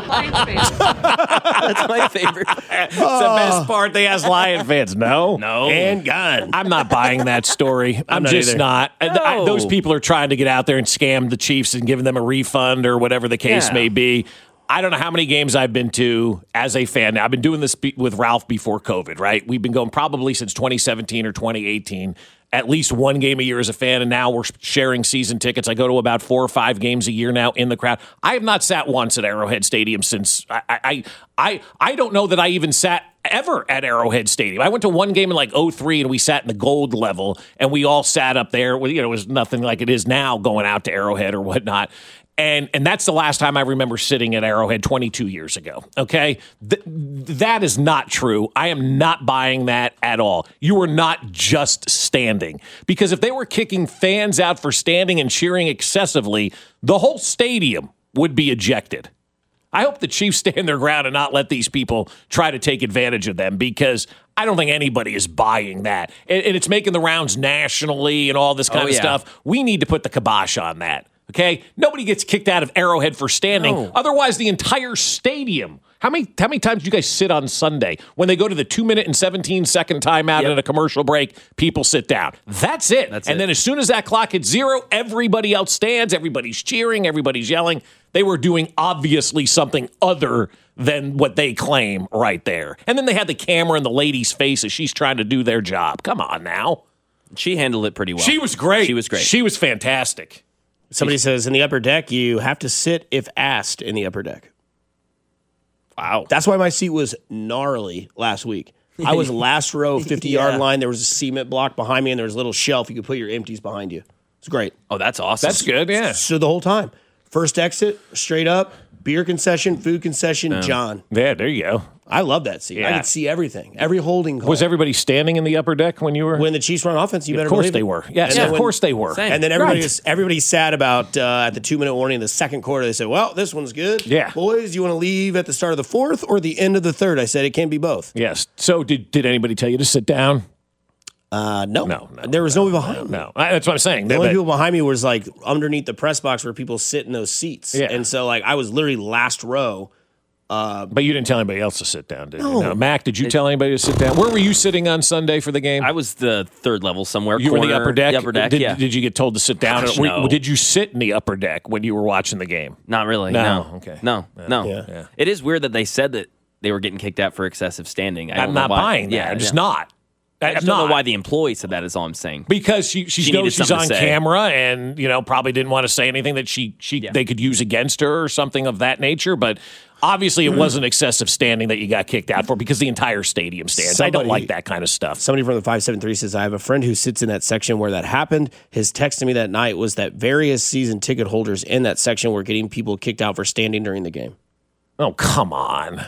That's my favorite. It's the best part. They ask Lion fans. No. No. And gone. I'm not buying that story. I'm, I'm not just either. not. I- No. I- those people are trying to get out there and scam the Chiefs and giving them a refund or whatever the case Yeah. may be. I don't know how many games I've been to as a fan. Now, I've been doing this be- with Ralph before COVID, right? We've been going probably since twenty seventeen or twenty eighteen. At least one game a year as a fan, and now we're sharing season tickets. I go to about four or five games a year now in the crowd. I have not sat once at Arrowhead Stadium since I I I I don't know that I even sat ever at Arrowhead Stadium. I went to one game in like oh three, and we sat in the gold level, and we all sat up there. You know, it was nothing like it is now going out to Arrowhead or whatnot. And and that's the last time I remember sitting at Arrowhead twenty-two years ago, okay? Th- that is not true. I am not buying that at all. You are not just standing. Because if they were kicking fans out for standing and cheering excessively, the whole stadium would be ejected. I hope the Chiefs stand their ground and not let these people try to take advantage of them because I don't think anybody is buying that. And, and it's making the rounds nationally and all this kind Oh, of yeah. stuff. We need to put the kibosh on that. Okay, nobody gets kicked out of Arrowhead for standing. No. Otherwise, the entire stadium. How many how many times do you guys sit on Sunday when they go to the two minute and seventeen second timeout Yep. and a commercial break? People sit down. That's it. That's and it. then as soon as that clock hits zero, everybody else stands. Everybody's cheering. Everybody's yelling. They were doing obviously something other than what they claim right there. And then they had the camera in the lady's face as she's trying to do their job. Come on now. She handled it pretty well. She was great. She was great. She was fantastic. Somebody says in the upper deck, you have to sit if asked in the upper deck. Wow. That's why my seat was gnarly last week. I was last row, fifty-yard Yeah. line. There was a cement block behind me, and there was a little shelf. You could put your empties behind you. It's great. Oh, that's awesome. That's good, yeah. So the whole time. First exit, straight up, beer concession, food concession, Yeah. John. Yeah, there you go. I love that seat. I Yeah. could see everything. Every holding call. Was everybody standing in the upper deck when you were? When the Chiefs run offense, you Of better course believe they it. were. Yes, And then of when- course they were. Same. And then everybody Right. was everybody sad about uh, at the two minute warning in the second quarter. They said, "Well, this one's good. Yeah. boys, you want to leave at the start of the fourth or the end of the third?" I said it can't be both. Yes. So did did anybody tell you to sit down? Uh, no, No, no, there was nobody behind me. No, I- that's what I'm saying. The only But- people behind me was like underneath the press box where people sit in those seats. Yeah. And so like I was literally last row. Uh, But you didn't tell anybody else to sit down, did you? No. No. Mac, did you tell anybody to sit down? Where were you sitting on Sunday for the game? I was the third level somewhere. You were in the corner- upper deck. The upper deck, Did, yeah. did you get told to sit down? Gosh, Were- no. Did you sit in the upper deck when you were watching the game? Not really. No, No. okay. No. No. Yeah. Yeah. It is weird that they said that they were getting kicked out for excessive standing. I don't I'm know not why. buying that. Yeah, I'm just yeah. not. I It's just don't not. know why the employee said that. Is all I'm saying. Because she she, She knows needed she's something on to say. camera and you know probably didn't want to say anything that she she Yeah. they could use against her or something of that nature. But obviously it wasn't excessive standing that you got kicked out for because the entire stadium stands. I don't Somebody- like that kind of stuff. Somebody from the five seven three says, I have a friend who sits in that section where that happened. His text to me that night was that various season ticket holders in that section were getting people kicked out for standing during the game. Oh come on.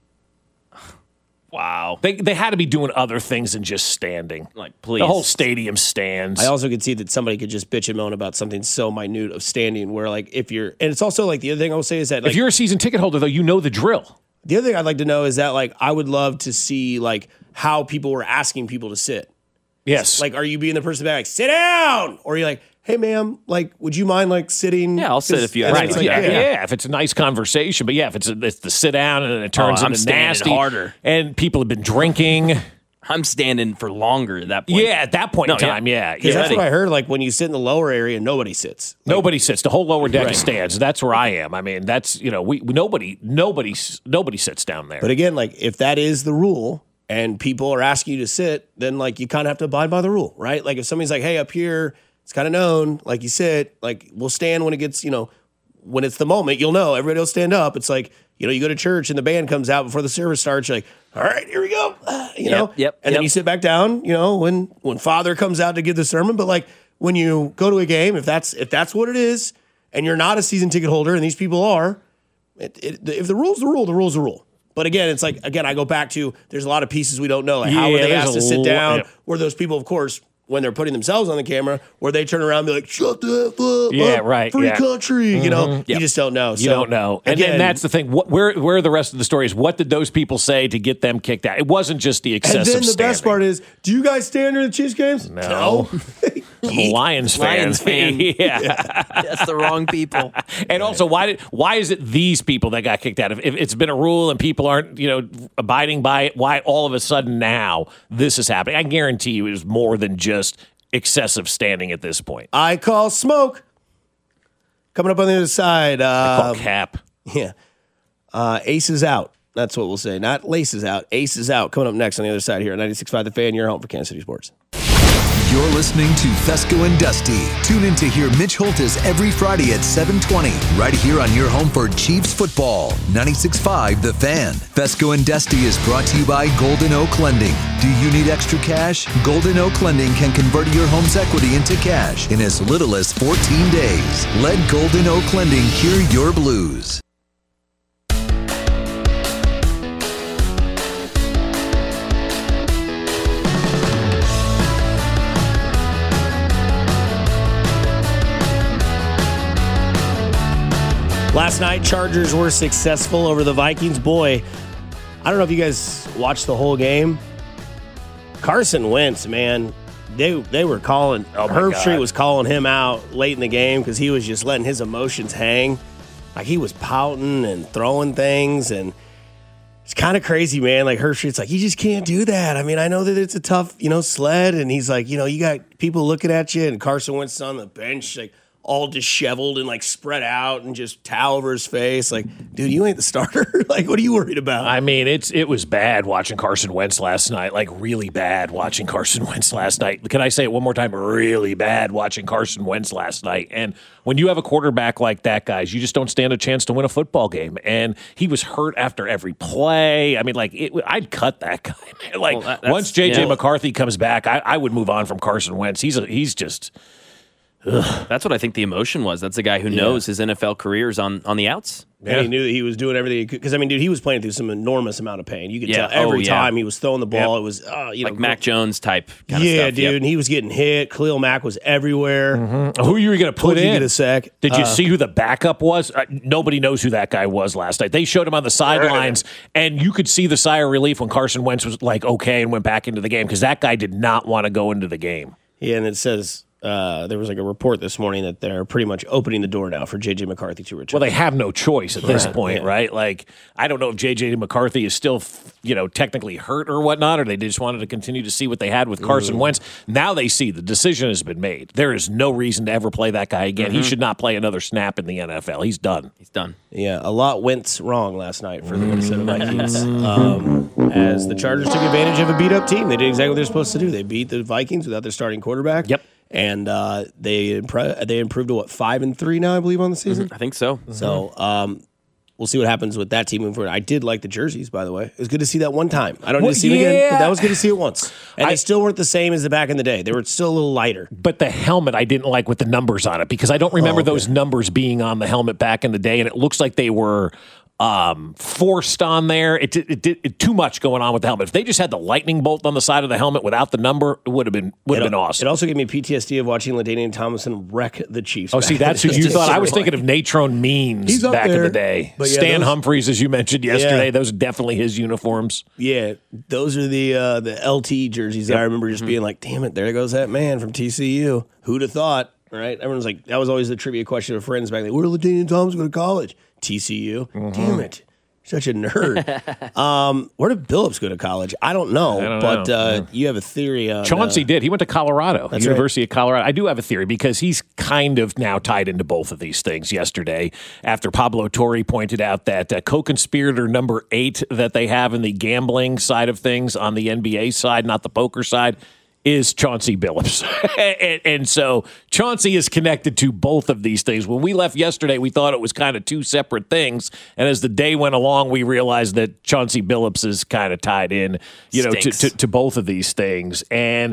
Wow. They they had to be doing other things than just standing. Like, please. The whole stadium stands. I also could see that somebody could just bitch and moan about something so minute of standing where like if you're, and it's also like the other thing I will say is that like, if you're a season ticket holder, though, you know the drill. the other thing I'd like to know is that like I would love to see like how people were asking people to sit. Yes. Like, are you being the person back like sit down, or are you like, hey ma'am, like would you mind like sitting? Yeah, I'll sit 'Cause- if you and ask Right. it's me. like, yeah, yeah. yeah, if it's a nice conversation. But yeah, if it's, a, it's the sit down and then it turns Oh, I'm into standing nasty. harder. And people have been drinking. I'm standing for longer at that point. Yeah, at that point in No, yeah. time, yeah. Because yeah. that's what I heard. Like when you sit in the lower area, nobody sits. Like, Nobody sits. The whole lower deck Right. stands. That's where I am. I mean, that's you know, we nobody, nobody, nobody sits down there. But again, like if that is the rule and people are asking you to sit, then like you kind of have to abide by the rule, right? Like if somebody's like, hey, up here, it's kind of known, like you sit, like we'll stand when it gets, you know, when it's the moment, you'll know. Everybody will stand up. It's like, you know, you go to church and the band comes out before the service starts. You're like, all right, here we go. Uh, you Yep, know, yep, and then yep. you sit back down. You know, when when Father comes out to give the sermon. But like when you go to a game, if that's if that's what it is, and you're not a season ticket holder, and these people are, it, it, if the rule's the rule, the rule's the rule. But again, it's like, again, I go back to there's a lot of pieces we don't know. Like, how were Yeah, they there's asked a to sit lo- down? yeah. Were those people, of course, when they're putting themselves on the camera, where they turn around and be like, shut the F up, Yeah, up, right. free yeah. country, you know? Mhm. You just don't know. You So, don't know. And, again, and that's the thing. What, where, where are the rest of the stories? What did those people say to get them kicked out? It wasn't just the and excessive then the standing. best part is, do you guys stand during the Chiefs games? No. I'm a Lions fan. Lions fan. yeah. That's the wrong people. And also, why did why is it these people that got kicked out? If, if it's been a rule and people aren't, you know, abiding by it, why all of a sudden now this is happening? I guarantee you it was more than just excessive standing at this point. I call smoke. Coming up on the other side. Uh, I call cap. Yeah. Uh, Ace is out. That's what we'll say. Not laces out. Ace is out. Coming up next on the other side here at ninety-six point five The Fan, your home for Kansas City Sports. You're listening to Fesco and Dusty. Tune in to hear Mitch Holtis every Friday at seven twenty, right here on your home for Chiefs football. ninety-six point five The Fan. Fesco and Dusty is brought to you by Golden Oak Lending. Do you need extra cash? Golden Oak Lending can convert your home's equity into cash in as little as fourteen days. Let Golden Oak Lending cure your blues. Last night, Chargers were successful over the Vikings. Boy, I don't know if you guys watched the whole game. Carson Wentz, man, they they were calling, Oh, my Herb God. Street was calling him out late in the game because he was just letting his emotions hang. Like, he was pouting and throwing things, and it's kind of crazy, man. Like, Herb Street's like, you just can't do that. I mean, I know that it's a tough, you know, sled, and he's like, you know, you got people looking at you, and Carson Wentz is on the bench, like, all disheveled and like spread out and just towel over his face. Like, dude, you ain't the starter. Like, what are you worried about? I mean, it's it was bad watching Carson Wentz last night. Like, really bad watching Carson Wentz last night. Can I say it one more time? Really bad watching Carson Wentz last night. And when you have a quarterback like that, guys, you just don't stand a chance to win a football game. And he was hurt after every play. I mean, like, it, I'd cut that guy. Man. Like, Well, that- that's- once J J yeah. McCarthy comes back, I, I would move on from Carson Wentz. He's a, he's just. Ugh. That's what I think the emotion was. That's a guy who Yeah. knows his N F L career is on, on the outs. And he knew that he was doing everything he could. Because, I mean, dude, he was playing through some enormous amount of pain. You could Yeah. tell every Oh, yeah. time he was throwing the ball, Yep. it was, uh, you Like know, Mac Jones type kind yeah, of stuff. dude. Yep. And he was getting hit. Khalil Mack was everywhere. Who you were going to Told put you in? get a sack. Did you Uh, see who the backup was? Uh, nobody knows who that guy was last night. They showed him on the sidelines, and you could see the sigh of relief when Carson Wentz was like, okay, and went back into the game because that guy did not want to go into the game. Yeah, and it says uh, there was like a report this morning that they're pretty much opening the door now for J J McCarthy to return. Well, they have no choice at this Right, point, yeah. right? Like, I don't know if J J McCarthy is still, you know, technically hurt or whatnot, or they just wanted to continue to see what they had with Carson Mm. Wentz. Now they see the decision has been made. There is no reason to ever play that guy again. He Mhm. should not play another snap in the N F L. He's done. He's done. Yeah, a lot went wrong last night for the Minnesota Vikings. Um, as the Chargers took advantage of a beat-up team. They did exactly what they're supposed to do. They beat the Vikings without their starting quarterback. Yep. And uh, they impre- they improved to, what, five and three now, I believe, on the season? I think so. So um, we'll see what happens with that team moving forward. I did like the jerseys, by the way. It was good to see that one time. I don't need Well, to see it again, but yeah. that was good to see it once. And I- they still weren't the same as the back in the day. They were still a little lighter. But the helmet I didn't like with the numbers on it because I don't remember Oh, okay. those numbers being on the helmet back in the day, and it looks like they were um, forced on there. It did it, did it, too much going on with the helmet. If they just had the lightning bolt on the side of the helmet without the number, it would have been would have It- been awesome. It also gave me P T S D of watching LaDainian Tomlinson wreck the Chiefs. Oh, back see, in that's the who day. you thought. I was Just- thinking of Natrone Means He's up back in there. the day. But yeah, Stan those- Humphries, as you mentioned yesterday, Yeah. those are definitely his uniforms. Yeah, those are the uh, the L T jerseys that I remember just being like, damn it, there goes that man from T C U. Who'd have thought, right? Everyone's like, that was always the trivia question of friends back then. Where did LaDainian Tomlinson go to college? T C U. Damn it. Such a nerd. um, where did Billups go to college? I don't know, I don't but know. Uh, Yeah. you have a theory on Chauncey uh, did. He went to Colorado, That's University of Colorado. I do have a theory because he's kind of now tied into both of these things yesterday after Pablo Torre pointed out that uh, co-conspirator number eight that they have in the gambling side of things on the N B A side, not the poker side, is Chauncey Billups. and, and so Chauncey is connected to both of these things. When we left yesterday, we thought it was kind of two separate things. And as the day went along, we realized that Chauncey Billups is kind of tied in, you know, to, Stinks. to, to both of these things. And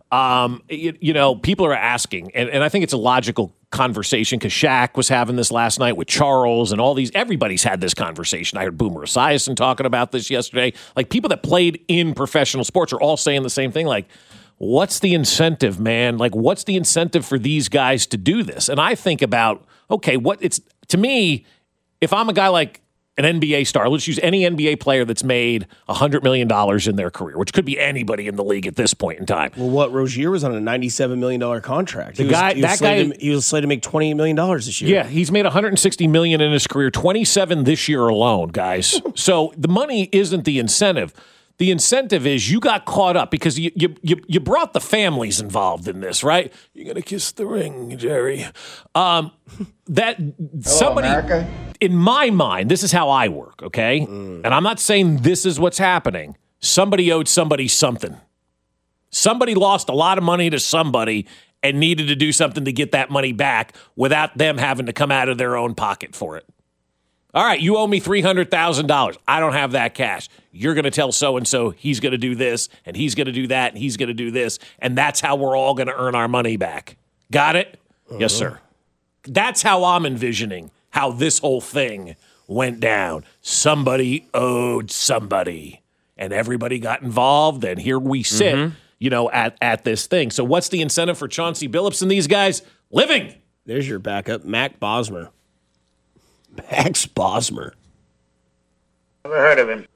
Um, you, you know, people are asking, and, and I think it's a logical conversation because Shaq was having this last night with Charles and all these. Everybody's had this conversation. I heard Boomer Esiason talking about this yesterday. Like, people that played in professional sports are all saying the same thing. Like, what's the incentive, man? Like, what's the incentive for these guys to do this? And I think about, okay, what it's to me, if I'm a guy like an N B A star, let's use any N B A player that's made one hundred million dollars in their career, which could be anybody in the league at this point in time. Well, what, Rozier was on a ninety-seven million dollars contract. The he guy, was, he was that guy, to, he was slated to make twenty-eight million dollars this year. Yeah, he's made one hundred sixty million dollars in his career, twenty-seven this year alone, guys. So the money isn't the incentive. The incentive is you got caught up because you you you, you brought the families involved in this, right? You're gonna kiss the ring, Jerry. Um, that Hello, somebody America. In my mind, this is how I work, okay? Mm. And I'm not saying this is what's happening. Somebody owed somebody something. Somebody lost a lot of money to somebody and needed to do something to get that money back without them having to come out of their own pocket for it. All right, you owe me three hundred thousand dollars. I don't have that cash. You're going to tell so-and-so he's going to do this, and he's going to do that, and he's going to do this, and that's how we're all going to earn our money back. Got it? Uh-huh. Yes, sir. That's how I'm envisioning how this whole thing went down. Somebody owed somebody, and everybody got involved, and here we sit, mm-hmm. you know, at, at this thing. So what's the incentive for Chauncey Billups and these guys? Living. There's your backup, Mac Bosmer. Max Bosmer. Never heard of him.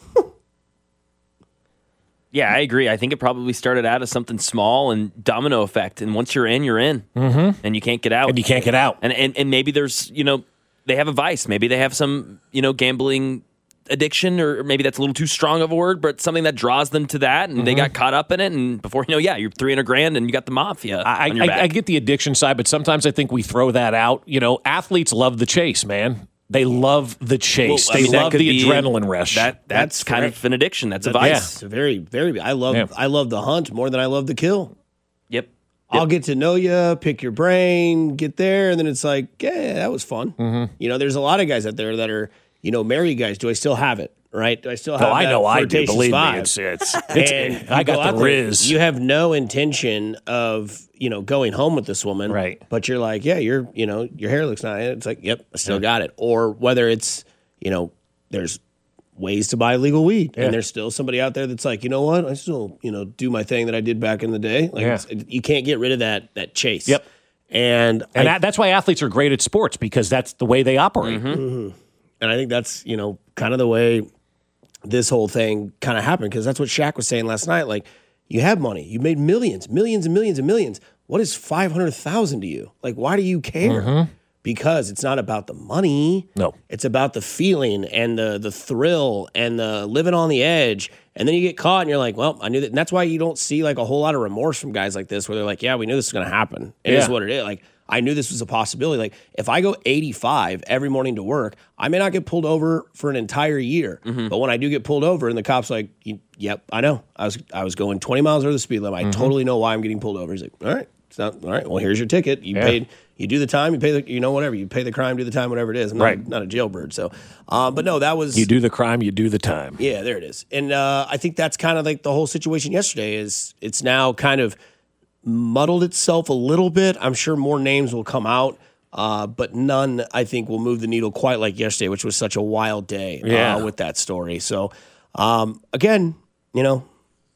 Yeah, I agree. I think it probably started out as something small and domino effect. And once you're in, you're in. Mm-hmm. And you can't get out. And you can't get out. And, and and maybe there's, you know, they have a vice. Maybe they have some, you know, gambling addiction, or maybe that's a little too strong of a word, but something that draws them to that. And mm-hmm. they got caught up in it. And before you know, yeah, you're three hundred grand and you got the mafia I, on your I, back. I get the addiction side, but sometimes I think we throw that out. You know, athletes love the chase, man. They love the chase. Well, I they mean, love the be, adrenaline rush. That that's, that's kind right. of an addiction. That's a vice. Yeah. It's a very, very. I love. Yeah. I love the hunt more than I love the kill. Yep. I'll yep. get to know you, pick your brain, get there, and then it's like, yeah, that was fun. Mm-hmm. You know, there's a lot of guys out there that are, you know, married guys. Do I still have it? Right? Do I still have? Oh, I that know I do. Believe five? me, it's it's. it's and I got the riz. You have no intention of, you know, going home with this woman, right? But you're like, yeah, you're, you know, your hair looks nice. It's like, yep, I still yeah. got it. Or whether it's, you know, there's ways to buy legal weed, yeah. and there's still somebody out there that's like, you know what, I still, you know, do my thing that I did back in the day. Like, yeah. it's, you can't get rid of that that chase. Yep. And and I, that, that's why athletes are great at sports, because that's the way they operate. Mm-hmm. Mm-hmm. And I think that's, you know, kind of the way this whole thing kind of happened, because that's what Shaq was saying last night. Like, you have money, you made millions, millions and millions and millions. What is five hundred thousand to you? Like, why do you care? Mm-hmm. Because it's not about the money. No, it's about the feeling and the the thrill and the living on the edge. And then you get caught and you're like, well, I knew that. And that's why you don't see like a whole lot of remorse from guys like this, where they're like, yeah, we knew this was going to happen. It yeah. is what it is. Like, I knew this was a possibility. Like, if I go eighty-five every morning to work, I may not get pulled over for an entire year. Mm-hmm. But when I do get pulled over and the cop's like, yep, I know. I was I was going twenty miles over the speed limit. I mm-hmm. totally know why I'm getting pulled over. He's like, all right, it's not, all right, well, here's your ticket. You yeah. paid, you do the time, you pay the, you know, whatever. You pay the crime, do the time, whatever it is. I'm right. not, not a jailbird. So, um, but no, that was. You do the crime, you do the time. Yeah, there it is. And uh, I think that's kind of like the whole situation yesterday is it's now kind of muddled itself a little bit. I'm sure more names will come out, uh, but none, I think, will move the needle quite like yesterday, which was such a wild day yeah. uh, with that story. So, um, again, you know,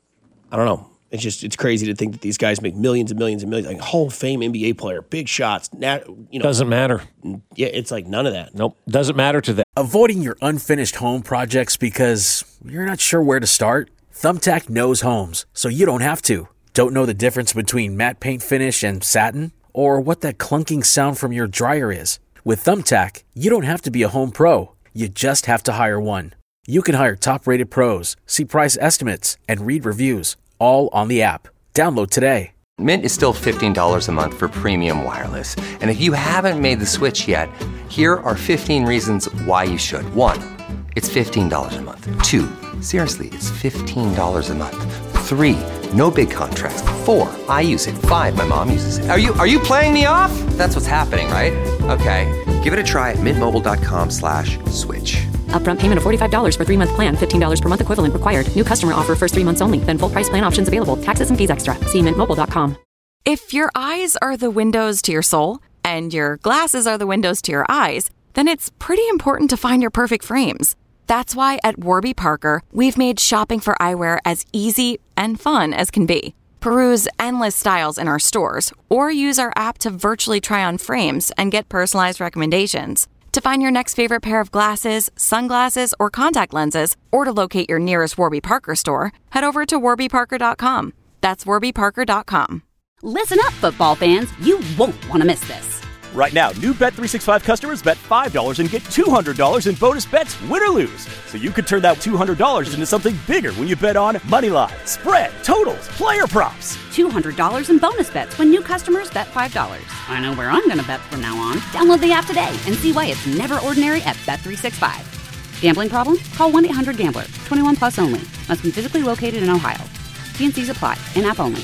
I don't know. It's just, it's crazy to think that these guys make millions and millions and millions, like Hall of Fame N B A player, big shots. Nat, you know, doesn't matter. Yeah, it's like none of that. Nope, doesn't matter to them. Avoiding your unfinished home projects because you're not sure where to start? Thumbtack knows homes, so you don't have to. Don't know the difference between matte paint finish and satin? Or what that clunking sound from your dryer is? With Thumbtack, you don't have to be a home pro. You just have to hire one. You can hire top-rated pros, see price estimates, and read reviews, all on the app. Download today. Mint is still fifteen dollars a month for premium wireless. And if you haven't made the switch yet, here are fifteen reasons why you should. One, it's fifteen dollars a month. Two, seriously, it's fifteen dollars a month. Three, no big contracts. Four, I use it. Five, my mom uses it. Are you are you playing me off? That's what's happening, right? Okay, give it a try at mintmobile.com slash switch. Upfront payment of forty-five dollars for three-month plan, fifteen dollars per month equivalent required. New customer offer first three months only. Then full price plan options available. Taxes and fees extra. See mint mobile dot com. If your eyes are the windows to your soul and your glasses are the windows to your eyes, then it's pretty important to find your perfect frames. That's why at Warby Parker, we've made shopping for eyewear as easy and fun as can be. Peruse endless styles in our stores or use our app to virtually try on frames and get personalized recommendations. To find your next favorite pair of glasses, sunglasses, or contact lenses, or to locate your nearest Warby Parker store, head over to warby parker dot com. That's warby parker dot com. Listen up, football fans. You won't want to miss this. Right now, new Bet three sixty-five customers bet five dollars and get two hundred dollars in bonus bets, win or lose. So you could turn that two hundred dollars into something bigger when you bet on moneyline, spread, totals, player props. two hundred dollars in bonus bets when new customers bet five dollars. I know where I'm going to bet from now on. Download the app today and see why it's never ordinary at Bet three sixty-five. Gambling problem? Call one eight hundred gambler. twenty-one plus only. Must be physically located in Ohio. T and C's apply. In-app only.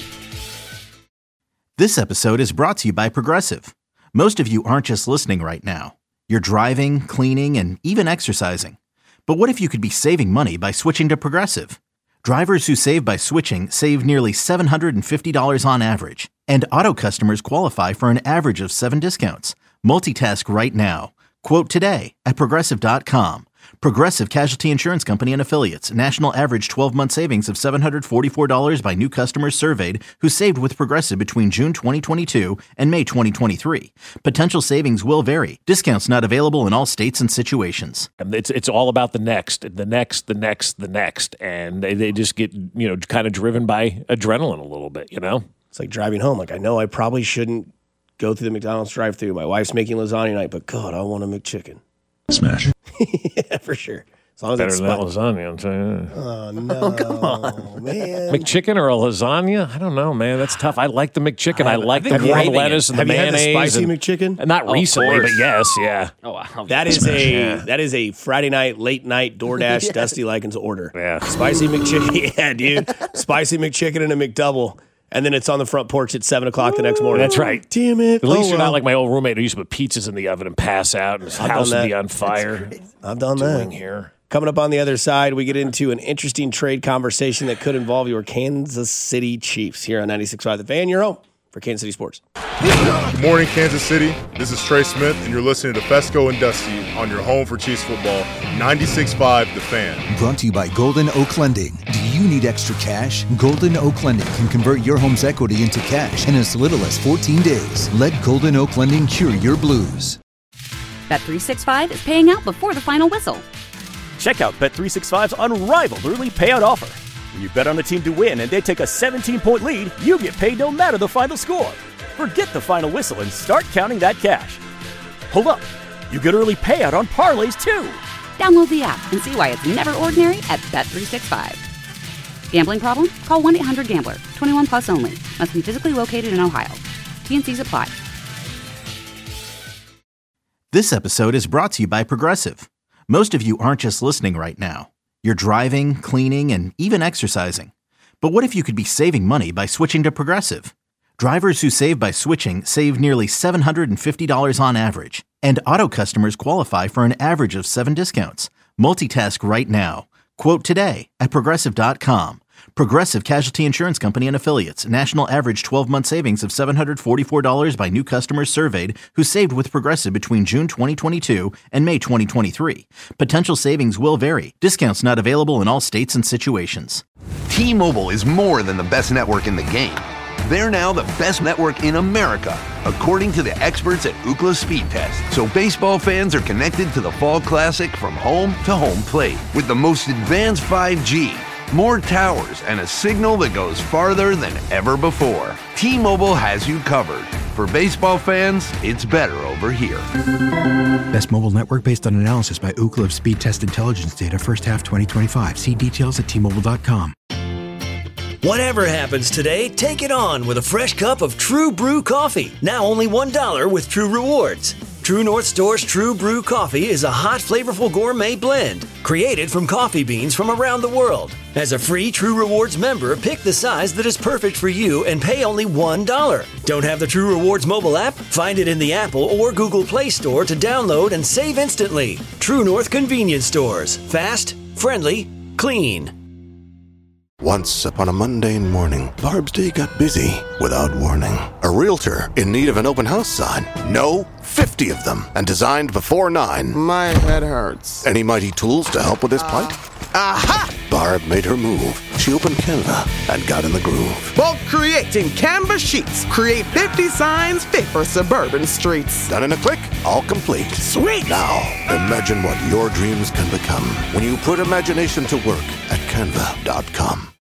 This episode is brought to you by Progressive. Most of you aren't just listening right now. You're driving, cleaning, and even exercising. But what if you could be saving money by switching to Progressive? Drivers who save by switching save nearly seven hundred fifty dollars on average. And auto customers qualify for an average of seven discounts. Multitask right now. Quote today at progressive dot com. Progressive Casualty Insurance Company and Affiliates. National average twelve-month savings of seven hundred forty-four dollars by new customers surveyed who saved with Progressive between June twenty twenty-two and May twenty twenty-three. Potential savings will vary. Discounts not available in all states and situations. It's it's all about the next, the next, the next, the next. And they, they just get, you know, kind of driven by adrenaline a little bit, you know? It's like driving home. Like, I know I probably shouldn't go through the McDonald's drive-thru. My wife's making lasagna tonight, but God, I want a McChicken. Smash. Yeah, for sure. As long as Better it's than that spicy. lasagna, I'm saying. Oh, no. Come on, man. McChicken or a lasagna? I don't know, man. That's tough. I like the McChicken. I, I like the warm lettuce and Have the you mayonnaise. had the spicy and, McChicken? and Not Oh, recently, of but course. yes, yeah. Oh, wow. That is Smash. a Yeah. that is a Friday night, late night DoorDash Yes. Dusty Likens order. Yeah. Spicy McChicken. Yeah, dude. Spicy McChicken and a McDouble. And then it's on the front porch at seven o'clock the next morning. That's right. Damn it. At least Oh, you're well. not like my old roommate who used to put pizzas in the oven and pass out and his I've house done would be that. on fire. I've done Doing that. here. Coming up on the other side, we get into an interesting trade conversation that could involve your Kansas City Chiefs here on ninety-six point five The Fan. You're home for Kansas City Sports. Good morning, Kansas City. This is Trey Smith, and you're listening to Fesco and Dusty on your home for Chiefs football, ninety-six point five The Fan. Brought to you by Golden Oak Lending. Do you need extra cash? Golden Oak Lending can convert your home's equity into cash in as little as fourteen days. Let Golden Oak Lending cure your blues. Bet three sixty-five is paying out before the final whistle. Check out Bet three sixty-five's unrivaled early payout offer. When you bet on a team to win and they take a seventeen-point lead, you get paid no matter the final score. Forget the final whistle and start counting that cash. Hold up. You get early payout on parlays, too. Download the app and see why it's never ordinary at Bet three sixty-five. Gambling problem? Call one eight hundred gambler. twenty-one plus only. Must be physically located in Ohio. T and C's apply. This episode is brought to you by Progressive. Most of you aren't just listening right now. You're driving, cleaning, and even exercising. But what if you could be saving money by switching to Progressive? Drivers who save by switching save nearly seven hundred fifty dollars on average. And auto customers qualify for an average of seven discounts. Multitask right now. Quote today at progressive dot com. Progressive Casualty Insurance Company and Affiliates. National average twelve-month savings of seven hundred forty-four dollars by new customers surveyed who saved with Progressive between June twenty twenty-two and May twenty twenty-three. Potential savings will vary. Discounts not available in all states and situations. T-Mobile is more than the best network in the game. They're now the best network in America, according to the experts at Ookla Speed Test. So baseball fans are connected to the Fall Classic from home to home plate with the most advanced five G, more towers, and a signal that goes farther than ever before. T-Mobile has you covered. For baseball fans, it's better over here. Best mobile network based on analysis by Ookla Speed Test Intelligence data first half twenty twenty-five. See details at T Mobile dot com. Whatever happens today, take it on with a fresh cup of True Brew coffee. Now only one dollar with True Rewards. True North Store's True Brew Coffee is a hot, flavorful gourmet blend created from coffee beans from around the world. As a free True Rewards member, pick the size that is perfect for you and pay only one dollar. Don't have the True Rewards mobile app? Find it in the Apple or Google Play Store to download and save instantly. True North Convenience Stores. Fast, friendly, clean. Once upon a mundane morning, Barb's day got busy without warning. A realtor in need of an open house sign. No, fifty of them, and designed before nine. My head hurts. Any mighty tools to help with this plight? Aha! Barb made her move. She opened Canva and got in the groove. Bulk creating Canva sheets. Create fifty signs fit for suburban streets. Done in a click, all complete. Sweet! Now, imagine what your dreams can become when you put imagination to work at canva dot com.